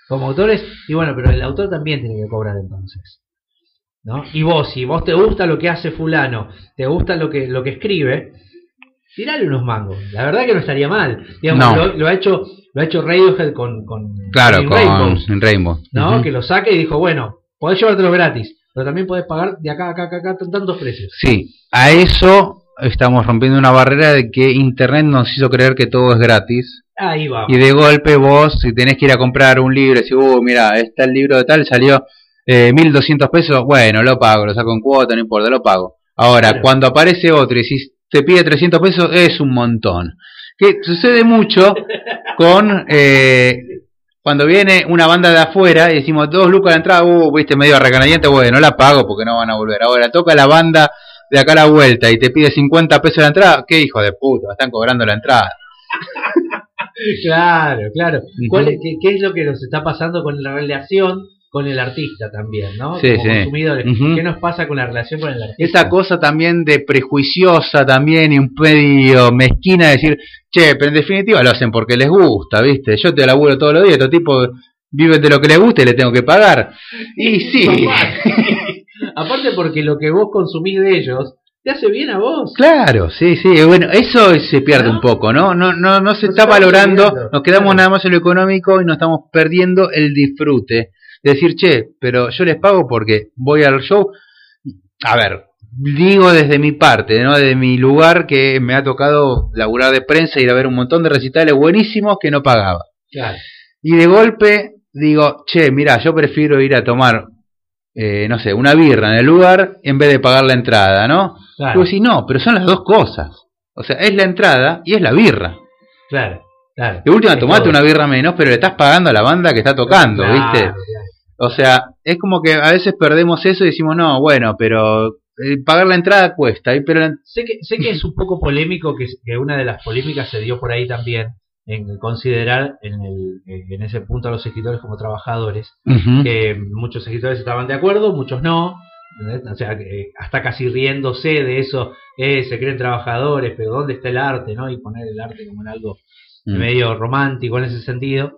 [SPEAKER 7] como autores, y bueno, pero el autor también tiene que cobrar entonces, ¿no? Y vos, si vos te gusta lo que hace fulano, te gusta lo que escribe, tirale unos mangos. La verdad que no estaría mal. Digamos,
[SPEAKER 6] No.
[SPEAKER 7] lo ha hecho Radiohead con
[SPEAKER 6] Claro,
[SPEAKER 7] In
[SPEAKER 6] con
[SPEAKER 7] Rainbows,
[SPEAKER 6] Rainbow.
[SPEAKER 7] ¿no? Que lo saque y dijo, bueno, podés llevártelo gratis, pero también podés pagar de acá a acá tantos precios.
[SPEAKER 6] Sí, a eso estamos rompiendo una barrera de que Internet nos hizo creer que todo es gratis.
[SPEAKER 7] Ahí va.
[SPEAKER 6] Y de golpe vos, si tenés que ir a comprar un libro, decís, mira, está el libro de tal, salió 1.200 pesos, bueno, lo pago, lo saco en cuota, no importa, lo pago. Ahora,
[SPEAKER 7] Claro.
[SPEAKER 6] cuando aparece otro y si te pide 300 pesos, es un montón. Que sucede mucho con cuando viene una banda de afuera y decimos 2 lucas la entrada, viste, medio recanadiente, bueno, la pago porque no van a volver. Ahora toca la banda de acá a la vuelta y te pide 50 pesos la entrada, qué hijo de puta, están cobrando la entrada.
[SPEAKER 7] Claro, claro.
[SPEAKER 6] Ujú.
[SPEAKER 7] ¿Qué es lo que nos está pasando con la relación con el artista también, ¿no?
[SPEAKER 6] Sí,
[SPEAKER 7] Como
[SPEAKER 6] sí.
[SPEAKER 7] consumidores.
[SPEAKER 6] Ujú.
[SPEAKER 7] ¿Qué nos pasa con la relación con el artista?
[SPEAKER 6] Esa cosa también de prejuiciosa también y un medio mezquina de decir, che, pero en definitiva lo hacen porque les gusta, ¿viste? Yo te laburo todos los días, estos tipos viven de lo que les gusta y le tengo que pagar. Y sí,
[SPEAKER 7] Aparte porque lo que vos consumís de ellos te hace bien a vos.
[SPEAKER 6] claro, sí, sí. Bueno, eso se pierde
[SPEAKER 7] ¿No?
[SPEAKER 6] un poco, ¿no? No se
[SPEAKER 7] Nos
[SPEAKER 6] está
[SPEAKER 7] estamos
[SPEAKER 6] valorando,
[SPEAKER 7] olvidando.
[SPEAKER 6] nos quedamos
[SPEAKER 7] Claro.
[SPEAKER 6] nada más en lo económico y nos estamos perdiendo el disfrute. De decir, che, pero yo les pago porque voy al show. A ver, digo desde mi parte, ¿no? Desde mi lugar que me ha tocado laburar de prensa y ir a ver un montón de recitales buenísimos que no pagaba.
[SPEAKER 7] Claro.
[SPEAKER 6] Y de golpe digo, che, mirá, yo prefiero ir a tomar, no sé, una birra en el lugar en vez de pagar la entrada, ¿no?
[SPEAKER 7] Claro.
[SPEAKER 6] Pues sí, no, pero son las dos cosas. O sea, es la entrada y es la birra.
[SPEAKER 7] Claro.
[SPEAKER 6] De última,
[SPEAKER 7] Es
[SPEAKER 6] tomate
[SPEAKER 7] todo.
[SPEAKER 6] una birra menos, pero le estás pagando a la banda que está tocando,
[SPEAKER 7] Claro,
[SPEAKER 6] ¿viste?
[SPEAKER 7] claro.
[SPEAKER 6] O sea, es como que a veces perdemos eso y decimos, no, bueno, pero pagar la entrada cuesta. Pero
[SPEAKER 7] Sé que es un poco polémico, que una de las polémicas se dio por ahí también, en considerar en ese punto a los escritores como trabajadores,
[SPEAKER 6] Ujú.
[SPEAKER 7] que muchos escritores estaban de acuerdo, muchos no, ¿entendés? O sea, que hasta casi riéndose de eso, se creen trabajadores, pero ¿dónde está el arte? ¿No? Y poner el arte como en algo medio romántico en ese sentido.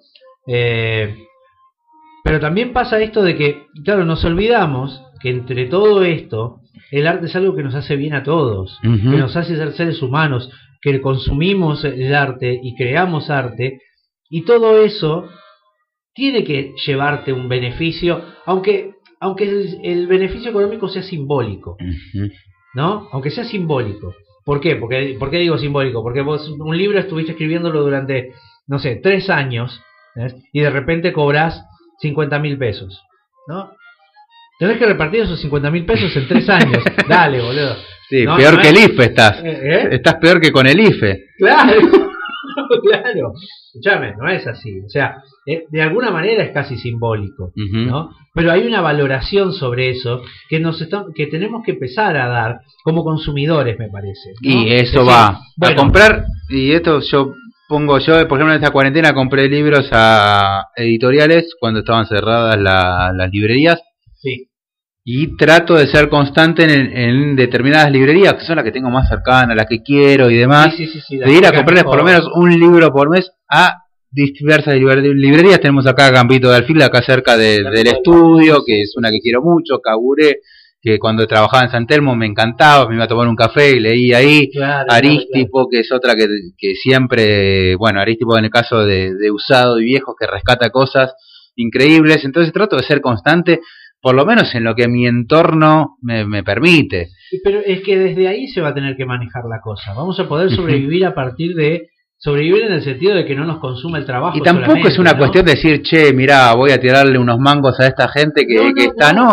[SPEAKER 7] Pero también pasa esto de que, claro, nos olvidamos que entre todo esto, el arte es algo que nos hace bien a todos,
[SPEAKER 6] Ujú.
[SPEAKER 7] que nos hace ser seres humanos, que consumimos el arte y creamos arte, y todo eso tiene que llevarte un beneficio, aunque el beneficio económico sea simbólico,
[SPEAKER 6] Ujú.
[SPEAKER 7] ¿no? Aunque sea simbólico. ¿Por qué? ¿Por qué digo simbólico? Porque vos un libro estuviste escribiéndolo durante, no sé, 3 años, ¿ves? Y de repente cobrás 50.000 pesos, ¿no? Tenés que repartir esos 50.000 pesos en 3 años. Dale, boludo.
[SPEAKER 6] Sí,
[SPEAKER 7] No,
[SPEAKER 6] peor
[SPEAKER 7] no
[SPEAKER 6] que
[SPEAKER 7] es-
[SPEAKER 6] el IFE estás. Estás peor que con el IFE.
[SPEAKER 7] Claro, claro. Escuchame, no es así. O sea, de alguna manera es casi simbólico,
[SPEAKER 6] Ujú.
[SPEAKER 7] ¿no? Pero hay una valoración sobre eso que tenemos que empezar a dar como consumidores, me parece, ¿no?
[SPEAKER 6] Y eso
[SPEAKER 7] Decir,
[SPEAKER 6] va
[SPEAKER 7] bueno,
[SPEAKER 6] a comprar, y esto yo, por ejemplo, en esta cuarentena compré libros a editoriales cuando estaban cerradas las librerías,
[SPEAKER 7] sí,
[SPEAKER 6] y trato de ser constante en determinadas librerías, que son las que tengo más cercanas, las que quiero y demás,
[SPEAKER 7] sí,
[SPEAKER 6] de ir a comprarles por lo menos un libro por mes a diversas librerías. Tenemos acá Gambito de Alfil, acá cerca del estudio, que es una que quiero mucho, Caburé, que cuando trabajaba en San Telmo me encantaba, me iba a tomar un café y leí ahí.
[SPEAKER 7] claro,
[SPEAKER 6] Arístipo, que es otra que siempre, bueno, Arístipo en el caso de usado y viejos, que rescata cosas increíbles. Entonces trato de ser constante, por lo menos en lo que mi entorno me permite.
[SPEAKER 7] Pero es que desde ahí se va a tener que manejar la cosa. Vamos a poder sobrevivir a partir de sobrevivir en el sentido de que no nos consuma el trabajo.
[SPEAKER 6] Y tampoco
[SPEAKER 7] solamente,
[SPEAKER 6] es una
[SPEAKER 7] ¿no?
[SPEAKER 6] cuestión de decir, che, mirá, voy a tirarle unos mangos a esta gente que está... No.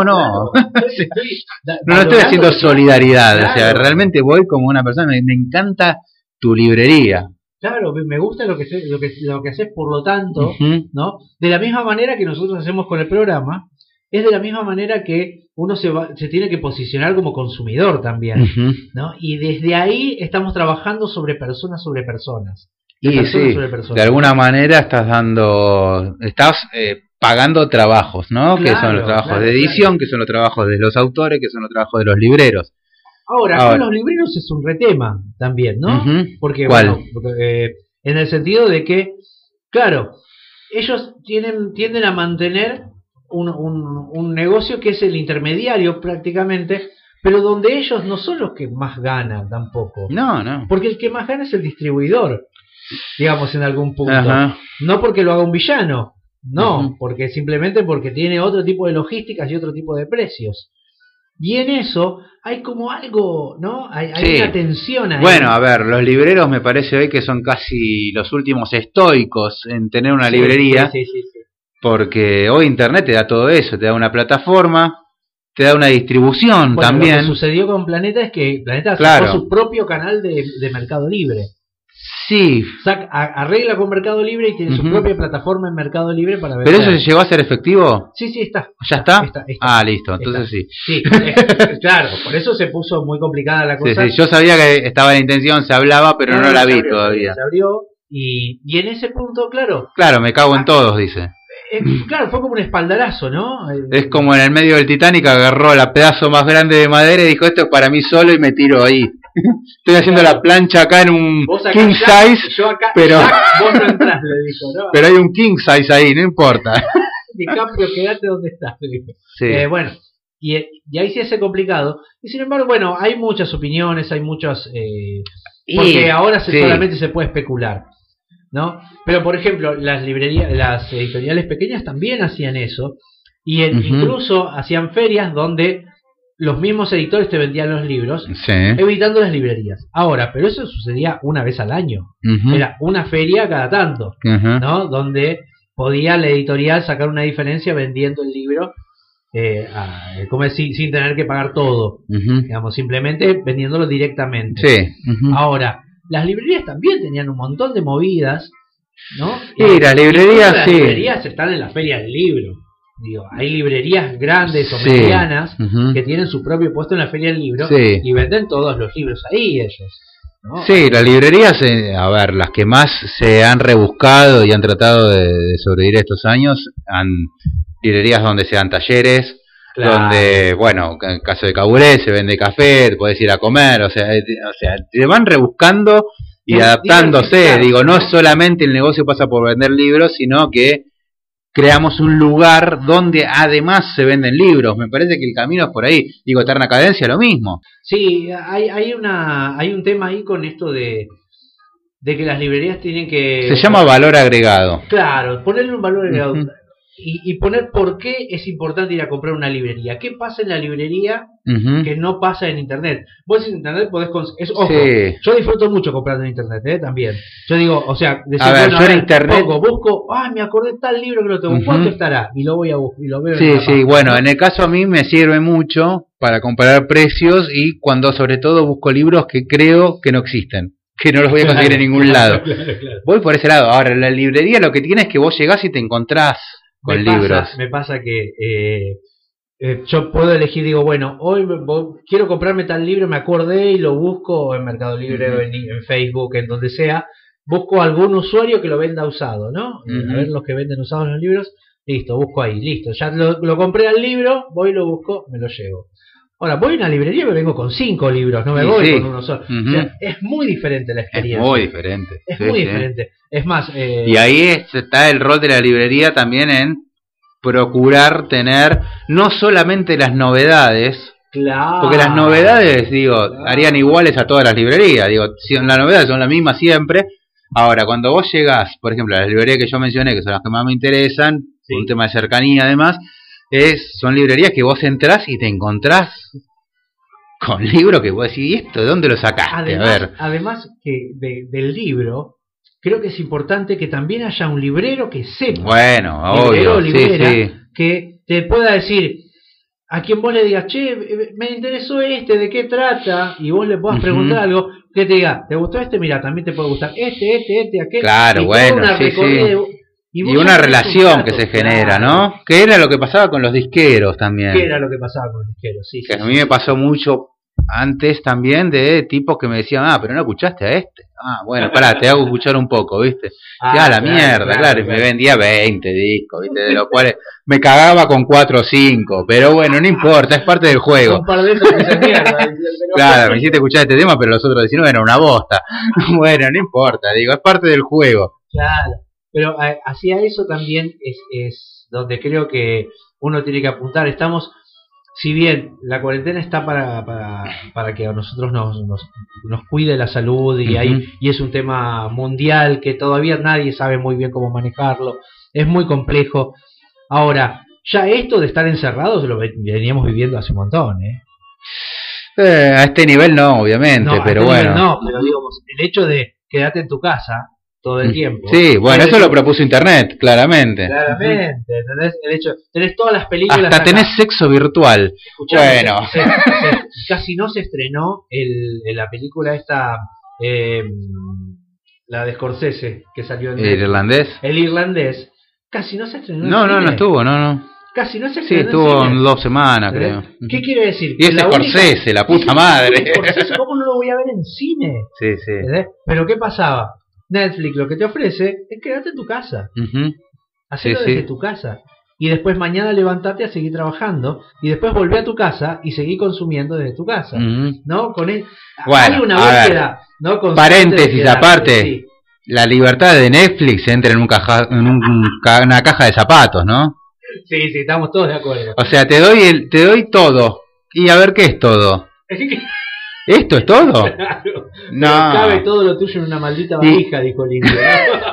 [SPEAKER 6] No estoy haciendo solidaridad, o sea, realmente voy como una persona, me encanta tu librería.
[SPEAKER 7] Claro, me gusta lo que haces, por lo tanto,
[SPEAKER 6] Ujú.
[SPEAKER 7] ¿no? De la misma manera que nosotros hacemos con el programa, es de la misma manera que uno se tiene que posicionar como consumidor también,
[SPEAKER 6] Ujú.
[SPEAKER 7] ¿no? Y desde ahí estamos trabajando sobre personas. De
[SPEAKER 6] Y
[SPEAKER 7] personas
[SPEAKER 6] sí,
[SPEAKER 7] sobre personas.
[SPEAKER 6] de alguna manera estás pagando trabajos, ¿no? Que son
[SPEAKER 7] Claro,
[SPEAKER 6] los trabajos
[SPEAKER 7] claro,
[SPEAKER 6] de edición,
[SPEAKER 7] claro.
[SPEAKER 6] que son los trabajos de los autores, que son los trabajos de los libreros.
[SPEAKER 7] Ahora,
[SPEAKER 6] Ahora.
[SPEAKER 7] con los libreros es un retema también, ¿no?
[SPEAKER 6] Ujú.
[SPEAKER 7] Porque,
[SPEAKER 6] ¿Cuál?
[SPEAKER 7] bueno, en el sentido de que, claro, ellos tienden a mantener un negocio que es el intermediario prácticamente, pero donde ellos no son los que más ganan tampoco.
[SPEAKER 6] No.
[SPEAKER 7] Porque el que más gana es el distribuidor, digamos, en algún punto.
[SPEAKER 6] Ajá.
[SPEAKER 7] No porque lo haga un villano, no,
[SPEAKER 6] Ujú.
[SPEAKER 7] porque simplemente porque tiene otro tipo de logísticas y otro tipo de precios. Y en eso hay como algo, ¿no? Hay
[SPEAKER 6] Sí.
[SPEAKER 7] una tensión ahí.
[SPEAKER 6] Bueno, a ver, los libreros me parece hoy que son casi los últimos estoicos en tener una
[SPEAKER 7] Sí,
[SPEAKER 6] librería,
[SPEAKER 7] sí.
[SPEAKER 6] porque hoy Internet te da todo eso, te da una plataforma, te da una distribución
[SPEAKER 7] Bueno,
[SPEAKER 6] también.
[SPEAKER 7] lo que sucedió con Planeta es que Planeta
[SPEAKER 6] Claro.
[SPEAKER 7] sacó su propio canal de Mercado Libre.
[SPEAKER 6] Sí,
[SPEAKER 7] Arregla con Mercado Libre y tiene su
[SPEAKER 6] Ujú.
[SPEAKER 7] propia plataforma en Mercado Libre para vender.
[SPEAKER 6] pero eso llegó a ser efectivo.
[SPEAKER 7] Sí, está.
[SPEAKER 6] ¿Ya está?
[SPEAKER 7] Está.
[SPEAKER 6] Ah, listo, entonces
[SPEAKER 7] Está.
[SPEAKER 6] sí.
[SPEAKER 7] Sí, claro, por eso se puso muy complicada la
[SPEAKER 6] Sí,
[SPEAKER 7] cosa.
[SPEAKER 6] sí. Yo sabía que estaba en intención, se hablaba, pero no la
[SPEAKER 7] se
[SPEAKER 6] vi
[SPEAKER 7] abrió,
[SPEAKER 6] todavía.
[SPEAKER 7] Se abrió y en ese punto, claro,
[SPEAKER 6] Claro, me cago en todos, dice.
[SPEAKER 7] claro, fue como un espaldarazo, ¿no?
[SPEAKER 6] Es como en el medio del Titanic, agarró la pedazo más grande de madera y dijo, esto es para mí solo, y me tiro ahí. Estoy haciendo
[SPEAKER 7] Claro.
[SPEAKER 6] la plancha acá en un
[SPEAKER 7] Vos acá,
[SPEAKER 6] king
[SPEAKER 7] Jack,
[SPEAKER 6] size,
[SPEAKER 7] yo acá,
[SPEAKER 6] pero-
[SPEAKER 7] Jack, vos no entrás, le dijo, ¿no?
[SPEAKER 6] pero hay un king size ahí, no importa.
[SPEAKER 7] DiCaprio, quédate donde estás, le dijo.
[SPEAKER 6] Sí.
[SPEAKER 7] Bueno, y ahí sí hace complicado. Y sin embargo, bueno, hay muchas opiniones, hay muchas... porque ahora
[SPEAKER 6] sí.
[SPEAKER 7] solamente se puede especular, ¿no? Pero, por ejemplo, las librerías, las editoriales pequeñas también hacían eso. Y
[SPEAKER 6] Ujú.
[SPEAKER 7] incluso hacían ferias donde los mismos editores te vendían los libros,
[SPEAKER 6] Sí.
[SPEAKER 7] evitando las librerías. Ahora, pero eso sucedía una vez al año.
[SPEAKER 6] Ujú.
[SPEAKER 7] Era una feria cada tanto,
[SPEAKER 6] Ujú.
[SPEAKER 7] ¿no? Donde podía la editorial sacar una diferencia vendiendo el libro como es, sin tener que pagar todo,
[SPEAKER 6] Ujú.
[SPEAKER 7] digamos, simplemente vendiéndolo directamente.
[SPEAKER 6] Sí. Ujú.
[SPEAKER 7] Ahora, las librerías también tenían un montón de movidas, ¿no?
[SPEAKER 6] Sí, las librerías,
[SPEAKER 7] Las
[SPEAKER 6] sí.
[SPEAKER 7] librerías están en la feria del libro. Digo, hay librerías grandes o
[SPEAKER 6] Sí.
[SPEAKER 7] medianas
[SPEAKER 6] Ujú.
[SPEAKER 7] que tienen su propio puesto en la feria del libro
[SPEAKER 6] Sí.
[SPEAKER 7] y venden todos los libros ahí ellos, ¿no?
[SPEAKER 6] Sí, las librerías, a ver, las que más se han rebuscado y han tratado de sobrevivir estos años, librerías donde se dan talleres,
[SPEAKER 7] Claro.
[SPEAKER 6] donde, bueno, en caso de Caburé se vende café, te puedes ir a comer, o sea, te van rebuscando y
[SPEAKER 7] Sí,
[SPEAKER 6] adaptándose.
[SPEAKER 7] claro,
[SPEAKER 6] Digo, no
[SPEAKER 7] ¿no?
[SPEAKER 6] solamente el negocio pasa por vender libros, sino que creamos un lugar donde además se venden libros. Me parece que el camino es por ahí. Digo, Eterna Cadencia, lo mismo.
[SPEAKER 7] Sí, hay un tema ahí con esto de que las librerías tienen que...
[SPEAKER 6] Se llama valor agregado.
[SPEAKER 7] Claro, ponerle un valor agregado.
[SPEAKER 6] Ujú.
[SPEAKER 7] Y poner por qué es importante ir a comprar una librería. ¿Qué pasa en la librería
[SPEAKER 6] Ujú.
[SPEAKER 7] que no pasa en internet? Vos en internet podés... Ojo,
[SPEAKER 6] Sí.
[SPEAKER 7] yo disfruto mucho comprando en internet, también. Yo digo, o sea, decir,
[SPEAKER 6] A ver,
[SPEAKER 7] bueno,
[SPEAKER 6] yo en internet-
[SPEAKER 7] busco, me acordé tal libro que lo tengo,
[SPEAKER 6] Ujú.
[SPEAKER 7] ¿cuánto estará? Y lo voy a buscar, y lo veo en
[SPEAKER 6] Sí,
[SPEAKER 7] la
[SPEAKER 6] sí,
[SPEAKER 7] página,
[SPEAKER 6] bueno,
[SPEAKER 7] ¿no?
[SPEAKER 6] en el caso a mí me sirve mucho para comparar precios y cuando sobre todo busco libros que creo que no existen, que no los voy a conseguir en ningún lado.
[SPEAKER 7] Claro.
[SPEAKER 6] Voy por ese lado. Ahora, en la librería lo que tiene es que vos llegás y te encontrás con libros.
[SPEAKER 7] Me pasa que yo puedo elegir, digo, bueno, hoy quiero comprarme tal libro, me acordé y lo busco en Mercado Libre
[SPEAKER 6] Ujú.
[SPEAKER 7] o en Facebook, en donde sea. Busco algún usuario que lo venda usado, ¿no?
[SPEAKER 6] Ujú.
[SPEAKER 7] A ver los que venden usados los libros. Listo, busco ahí, listo. Ya lo compré al libro, voy, lo busco, me lo llevo. Ahora, voy a una librería y me vengo con 5 libros, no me
[SPEAKER 6] Sí,
[SPEAKER 7] voy
[SPEAKER 6] sí.
[SPEAKER 7] con uno solo.
[SPEAKER 6] Ujú.
[SPEAKER 7] O sea, es muy diferente la
[SPEAKER 6] Es
[SPEAKER 7] experiencia.
[SPEAKER 6] muy diferente.
[SPEAKER 7] Es
[SPEAKER 6] Sí,
[SPEAKER 7] muy
[SPEAKER 6] sí.
[SPEAKER 7] diferente. Es más,
[SPEAKER 6] Y ahí está el rol de la librería también en procurar tener no solamente las novedades,
[SPEAKER 7] claro,
[SPEAKER 6] porque las novedades, digo,
[SPEAKER 7] claro.
[SPEAKER 6] harían iguales a todas las librerías. Digo, si las novedades son las mismas siempre. Ahora, cuando vos llegás, por ejemplo, a las librerías que yo mencioné, que son las que más me interesan,
[SPEAKER 7] Sí.
[SPEAKER 6] por un tema de cercanía además, son librerías que vos entrás y te encontrás con libros que vos decís, ¿y esto de dónde lo sacaste? A ver.
[SPEAKER 7] Además que del libro, creo que es importante que también haya un librero que sepa.
[SPEAKER 6] Bueno,
[SPEAKER 7] Librero o
[SPEAKER 6] obvio, sí,
[SPEAKER 7] librera,
[SPEAKER 6] sí.
[SPEAKER 7] que te pueda decir, a quien vos le digas, che, me interesó ¿de qué trata? Y vos le puedas
[SPEAKER 6] Ujú.
[SPEAKER 7] preguntar algo, que te diga, ¿te gustó este? Mira, también te puede gustar aquel.
[SPEAKER 6] Claro,
[SPEAKER 7] y toda
[SPEAKER 6] bueno,
[SPEAKER 7] una
[SPEAKER 6] sí,
[SPEAKER 7] recorrida
[SPEAKER 6] sí.
[SPEAKER 7] de-
[SPEAKER 6] Y
[SPEAKER 7] vos
[SPEAKER 6] una
[SPEAKER 7] ya tenés un
[SPEAKER 6] relación que
[SPEAKER 7] dato,
[SPEAKER 6] se genera,
[SPEAKER 7] claro.
[SPEAKER 6] ¿no? Que era lo que pasaba con los disqueros también.
[SPEAKER 7] ¿Qué era lo que pasaba con el disquero? Sí,
[SPEAKER 6] Que
[SPEAKER 7] sí,
[SPEAKER 6] a mí me pasó mucho antes también de tipos que me decían, pero no escuchaste a este. Bueno, pará, te hago escuchar un poco, ¿viste? Ya, la mierda, claro, y me vendía 20 discos, ¿viste? De los cuales me cagaba con 4 o 5, pero bueno, no importa, es parte del juego.
[SPEAKER 7] Un par de esos que se mierda. Pero-
[SPEAKER 6] Claro, me hiciste escuchar este tema, pero los otros 19 eran una bosta. Bueno, no importa, digo, es parte del juego.
[SPEAKER 7] Claro. Pero hacia eso también es donde creo que uno tiene que apuntar. Estamos, si bien la cuarentena está para que a nosotros nos cuide la salud y es un tema mundial que todavía nadie sabe muy bien cómo manejarlo, es muy complejo. Ahora, ya esto de estar encerrados lo veníamos viviendo hace un montón,
[SPEAKER 6] A este nivel no, obviamente, pero bueno.
[SPEAKER 7] No, pero digamos, el hecho de quedarte en tu casa todo el tiempo.
[SPEAKER 6] Sí, bueno, eso lo propuso Internet, claramente.
[SPEAKER 7] Claramente, ¿entendés? El hecho, tenés todas las películas.
[SPEAKER 6] Hasta tenés sexo virtual. Bueno.
[SPEAKER 7] Casi no se estrenó la película esta, la de Scorsese, que salió en
[SPEAKER 6] ¿El irlandés?
[SPEAKER 7] El irlandés. Casi no se estrenó.
[SPEAKER 6] No estuvo, no.
[SPEAKER 7] Casi no se estrenó.
[SPEAKER 6] Sí, estuvo en 2 semanas, creo.
[SPEAKER 7] ¿Qué quiere decir?
[SPEAKER 6] Y ese Scorsese, la puta madre.
[SPEAKER 7] Scorsese, ¿cómo no lo voy a ver en cine?
[SPEAKER 6] Sí.
[SPEAKER 7] ¿Entendés? Pero ¿qué pasaba? Netflix lo que te ofrece es quedarte en tu casa. Hacerlo desde tu casa. Y después mañana levantate a seguir trabajando. Y después volver a tu casa y seguir consumiendo desde tu casa. ¿No? Bueno, hay una búsqueda, ¿no?
[SPEAKER 6] Paréntesis aparte. Sí. La libertad de Netflix entra en una caja de zapatos, ¿no?
[SPEAKER 7] Sí, estamos todos de acuerdo.
[SPEAKER 6] O sea, te doy todo. Y a ver qué es todo. ¿Esto es todo?
[SPEAKER 7] Claro.
[SPEAKER 6] No.
[SPEAKER 7] Cabe todo lo tuyo en una maldita valija, dijo el indio.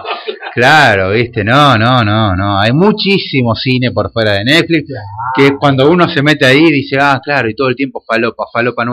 [SPEAKER 6] Claro, viste, no. Hay muchísimo cine por fuera de Netflix, que cuando uno se mete ahí dice, claro, y todo el tiempo falopa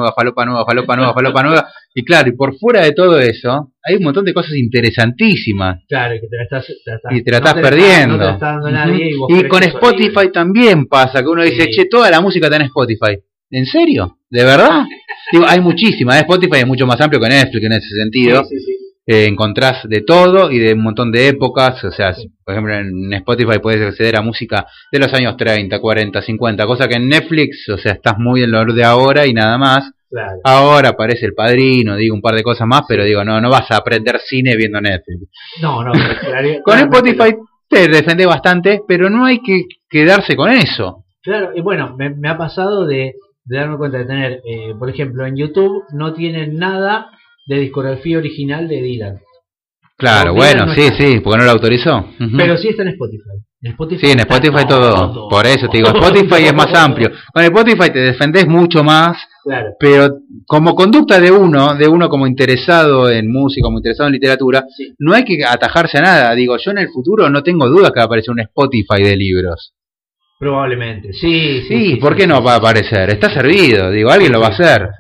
[SPEAKER 6] nueva. Y claro, y por fuera de todo eso, hay un montón de cosas interesantísimas.
[SPEAKER 7] Claro, que te la
[SPEAKER 6] estás perdiendo.
[SPEAKER 7] No te la está dando nadie.
[SPEAKER 6] Y con Spotify también pasa, que uno dice, che, toda la música está en Spotify. ¿En serio? ¿De verdad? Digo, hay muchísimas. Spotify es mucho más amplio que Netflix en ese sentido. Sí. Encontrás de todo y de un montón de épocas. O sea, por ejemplo, en Spotify puedes acceder a música de los años 30, 40, 50, cosa que en Netflix, o sea, estás muy en lo de ahora y nada más.
[SPEAKER 7] Claro.
[SPEAKER 6] Ahora aparece El Padrino, digo un par de cosas más, pero digo, no vas a aprender cine viendo Netflix.
[SPEAKER 7] No.
[SPEAKER 6] Con Spotify te defendés bastante, pero no hay que quedarse con eso.
[SPEAKER 7] Claro, y bueno, me ha pasado de darme cuenta de tener, por ejemplo, en YouTube no tienen nada de discografía original de Dylan.
[SPEAKER 6] Claro, bueno, sí, porque no lo autorizó.
[SPEAKER 7] Pero sí está en Spotify.
[SPEAKER 6] Sí, en Spotify todo. Por eso te digo, Spotify es más amplio. Con Spotify te defendés mucho más,
[SPEAKER 7] claro.
[SPEAKER 6] Pero como conducta de uno como interesado en música, como interesado en literatura, no hay que atajarse a nada. Digo, yo en el futuro no tengo dudas que va a aparecer un Spotify de libros.
[SPEAKER 7] Probablemente, sí.
[SPEAKER 6] ¿Por qué no va a aparecer? Está servido, digo, alguien lo va a hacer.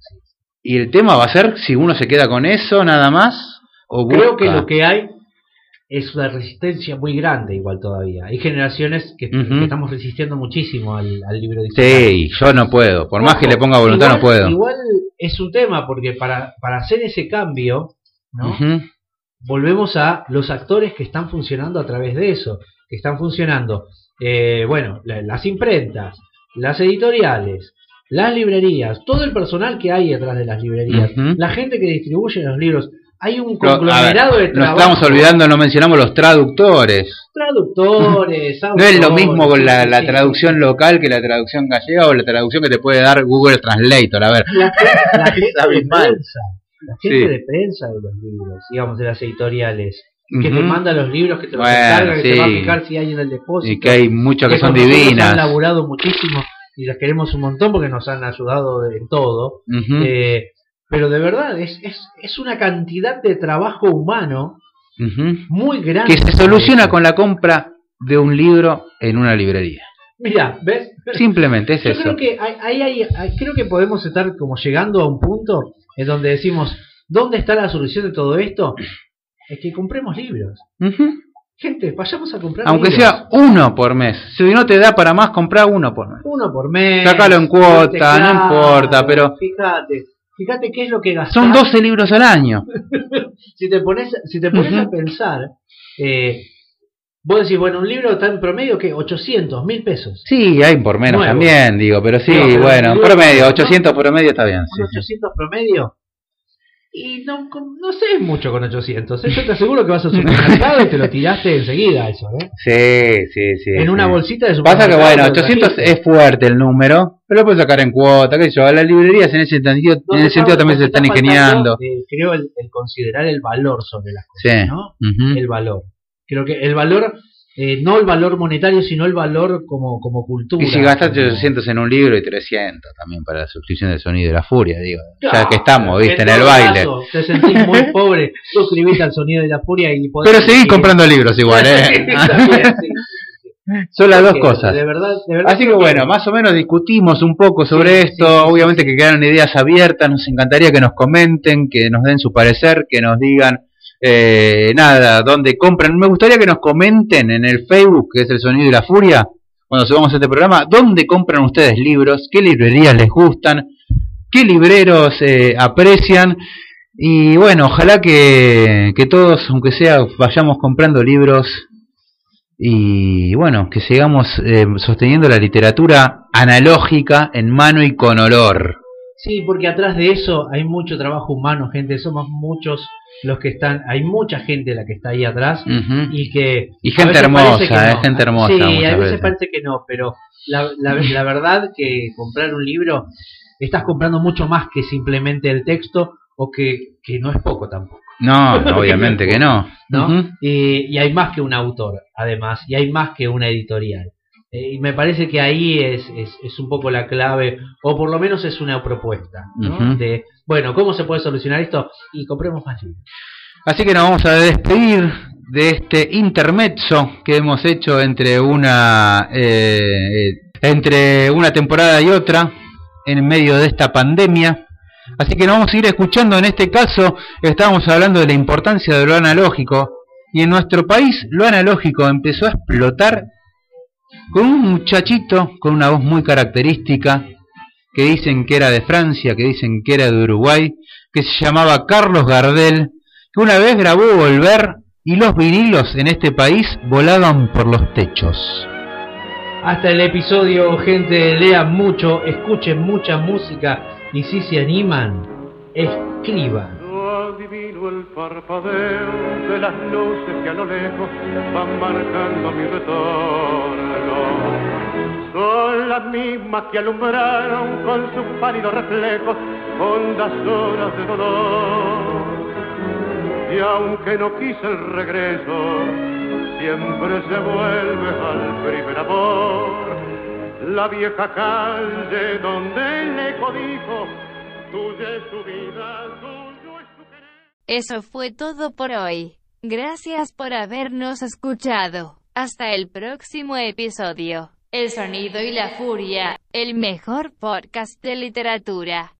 [SPEAKER 6] Y el tema va a ser si uno se queda con eso nada más o busca.
[SPEAKER 7] Creo que lo que hay es una resistencia muy grande igual todavía. Hay generaciones que estamos resistiendo muchísimo al libro digital.
[SPEAKER 6] Sí, yo no puedo, por más que le ponga voluntad no puedo.
[SPEAKER 7] Igual es un tema porque para hacer ese cambio, ¿no? Volvemos a los actores que están funcionando a través de eso, que están funcionando, las imprentas, las editoriales, las librerías, todo el personal que hay detrás de las librerías, la gente que distribuye los libros. Hay un conglomerado de trabajo.
[SPEAKER 6] Nos estamos olvidando, no mencionamos los traductores.
[SPEAKER 7] No
[SPEAKER 6] es lo mismo con la traducción local que la traducción gallega o la traducción que te puede dar Google Translator. A ver,
[SPEAKER 7] la gente de prensa de los libros, digamos, de las editoriales, que te manda los libros, que te los encarga, que te va a fijar si hay en el depósito.
[SPEAKER 6] Y que hay muchas que son divinas.
[SPEAKER 7] Han laburado muchísimo y las queremos un montón porque nos han ayudado en todo. Pero de verdad es una cantidad de trabajo humano muy grande.
[SPEAKER 6] Que se soluciona con la compra de un libro en una librería.
[SPEAKER 7] Mira, ¿ves?
[SPEAKER 6] Simplemente es
[SPEAKER 7] Yo
[SPEAKER 6] eso.
[SPEAKER 7] Creo que creo que podemos estar como llegando a un punto en donde decimos, ¿dónde está la solución de todo esto? Es que compremos libros. Gente, vayamos a comprar
[SPEAKER 6] aunque
[SPEAKER 7] libros.
[SPEAKER 6] sea uno por mes. Si no te da para más, comprá uno por mes.
[SPEAKER 7] Uno por mes.
[SPEAKER 6] Sácalo en cuota, no importa, pero
[SPEAKER 7] Fíjate qué es lo que gastás.
[SPEAKER 6] Son 12 libros al año.
[SPEAKER 7] si te pones a pensar, vos decís, bueno, un libro está en promedio que 800, 1000 pesos.
[SPEAKER 6] Sí, hay por menos nuevo. También, digo, pero sí, bueno, promedio, 800 promedio está bien.
[SPEAKER 7] ¿Un 800 promedio? Y no sé mucho con 800. Yo te aseguro que vas al supermercado y te lo tiraste enseguida eso,
[SPEAKER 6] Sí.
[SPEAKER 7] En una bolsita de supermercado.
[SPEAKER 6] Pasa que, bueno, 800 es fuerte el número, pero lo puedes sacar en cuota, qué sé yo. Las librerías en ese sentido también se están ingeniando.
[SPEAKER 7] Creo el considerar el valor sobre las cosas, ¿no? El valor. Creo que el valor, no el valor monetario, sino el valor como cultura.
[SPEAKER 6] Y si gastaste 800 en un libro y 300 también para la suscripción del Sonido y la Furia, digo. Ya que estamos, viste, en el baile.
[SPEAKER 7] Caso, te sentís muy pobre, suscribiste al Sonido de la Furia y podés...
[SPEAKER 6] Pero seguís comprando libros igual,
[SPEAKER 7] Sí.
[SPEAKER 6] Son las dos cosas.
[SPEAKER 7] De verdad,
[SPEAKER 6] así que bueno, más o menos discutimos un poco sobre esto. Obviamente que quedaron ideas abiertas. Nos encantaría que nos comenten, que nos den su parecer, que nos digan dónde compran. Me gustaría que nos comenten en el Facebook, que es el Sonido y la Furia, cuando subamos este programa, dónde compran ustedes libros, qué librerías les gustan, qué libreros aprecian. Y bueno, ojalá que todos, aunque sea, vayamos comprando libros. Y bueno, que sigamos sosteniendo la literatura analógica en mano y con olor.
[SPEAKER 7] Sí, porque atrás de eso hay mucho trabajo humano, gente. Somos muchos los que están, hay mucha gente la que está ahí atrás. Y
[SPEAKER 6] gente hermosa, gente hermosa.
[SPEAKER 7] Sí, a veces
[SPEAKER 6] veces
[SPEAKER 7] parece que no, pero la verdad que comprar un libro, estás comprando mucho más que simplemente el texto, o que no es poco tampoco.
[SPEAKER 6] No, obviamente que no.
[SPEAKER 7] Y hay más que un autor, además, y hay más que una editorial. Y me parece que ahí es un poco la clave, o por lo menos es una propuesta, ¿no? De, bueno, ¿cómo se puede solucionar esto? Y compremos más libros.
[SPEAKER 6] Así que nos vamos a despedir de este intermezzo que hemos hecho entre una temporada y otra, en medio de esta pandemia. Así que nos vamos a ir escuchando. En este caso estábamos hablando de la importancia de lo analógico, y en nuestro país lo analógico empezó a explotar con un muchachito con una voz muy característica, que dicen que era de Francia, que dicen que era de Uruguay, que se llamaba Carlos Gardel, que una vez grabó Volver, y los vinilos en este país volaban por los techos.
[SPEAKER 7] Hasta el episodio, gente, lean mucho, escuchen mucha música, y si se animan, escriban.
[SPEAKER 8] Yo adivino el parpadeo de las luces que a lo lejos van marcando mi retorno. Son las mismas que alumbraron con sus pálidos reflejos hondas horas de dolor. Y aunque no quise el regreso, siempre se vuelve al primer amor. La vieja calle donde el eco dijo, tuya es tu vida, tuyo es tu querer.
[SPEAKER 9] Eso fue todo por hoy. Gracias por habernos escuchado. Hasta el próximo episodio. El Sonido y la Furia, el mejor podcast de literatura.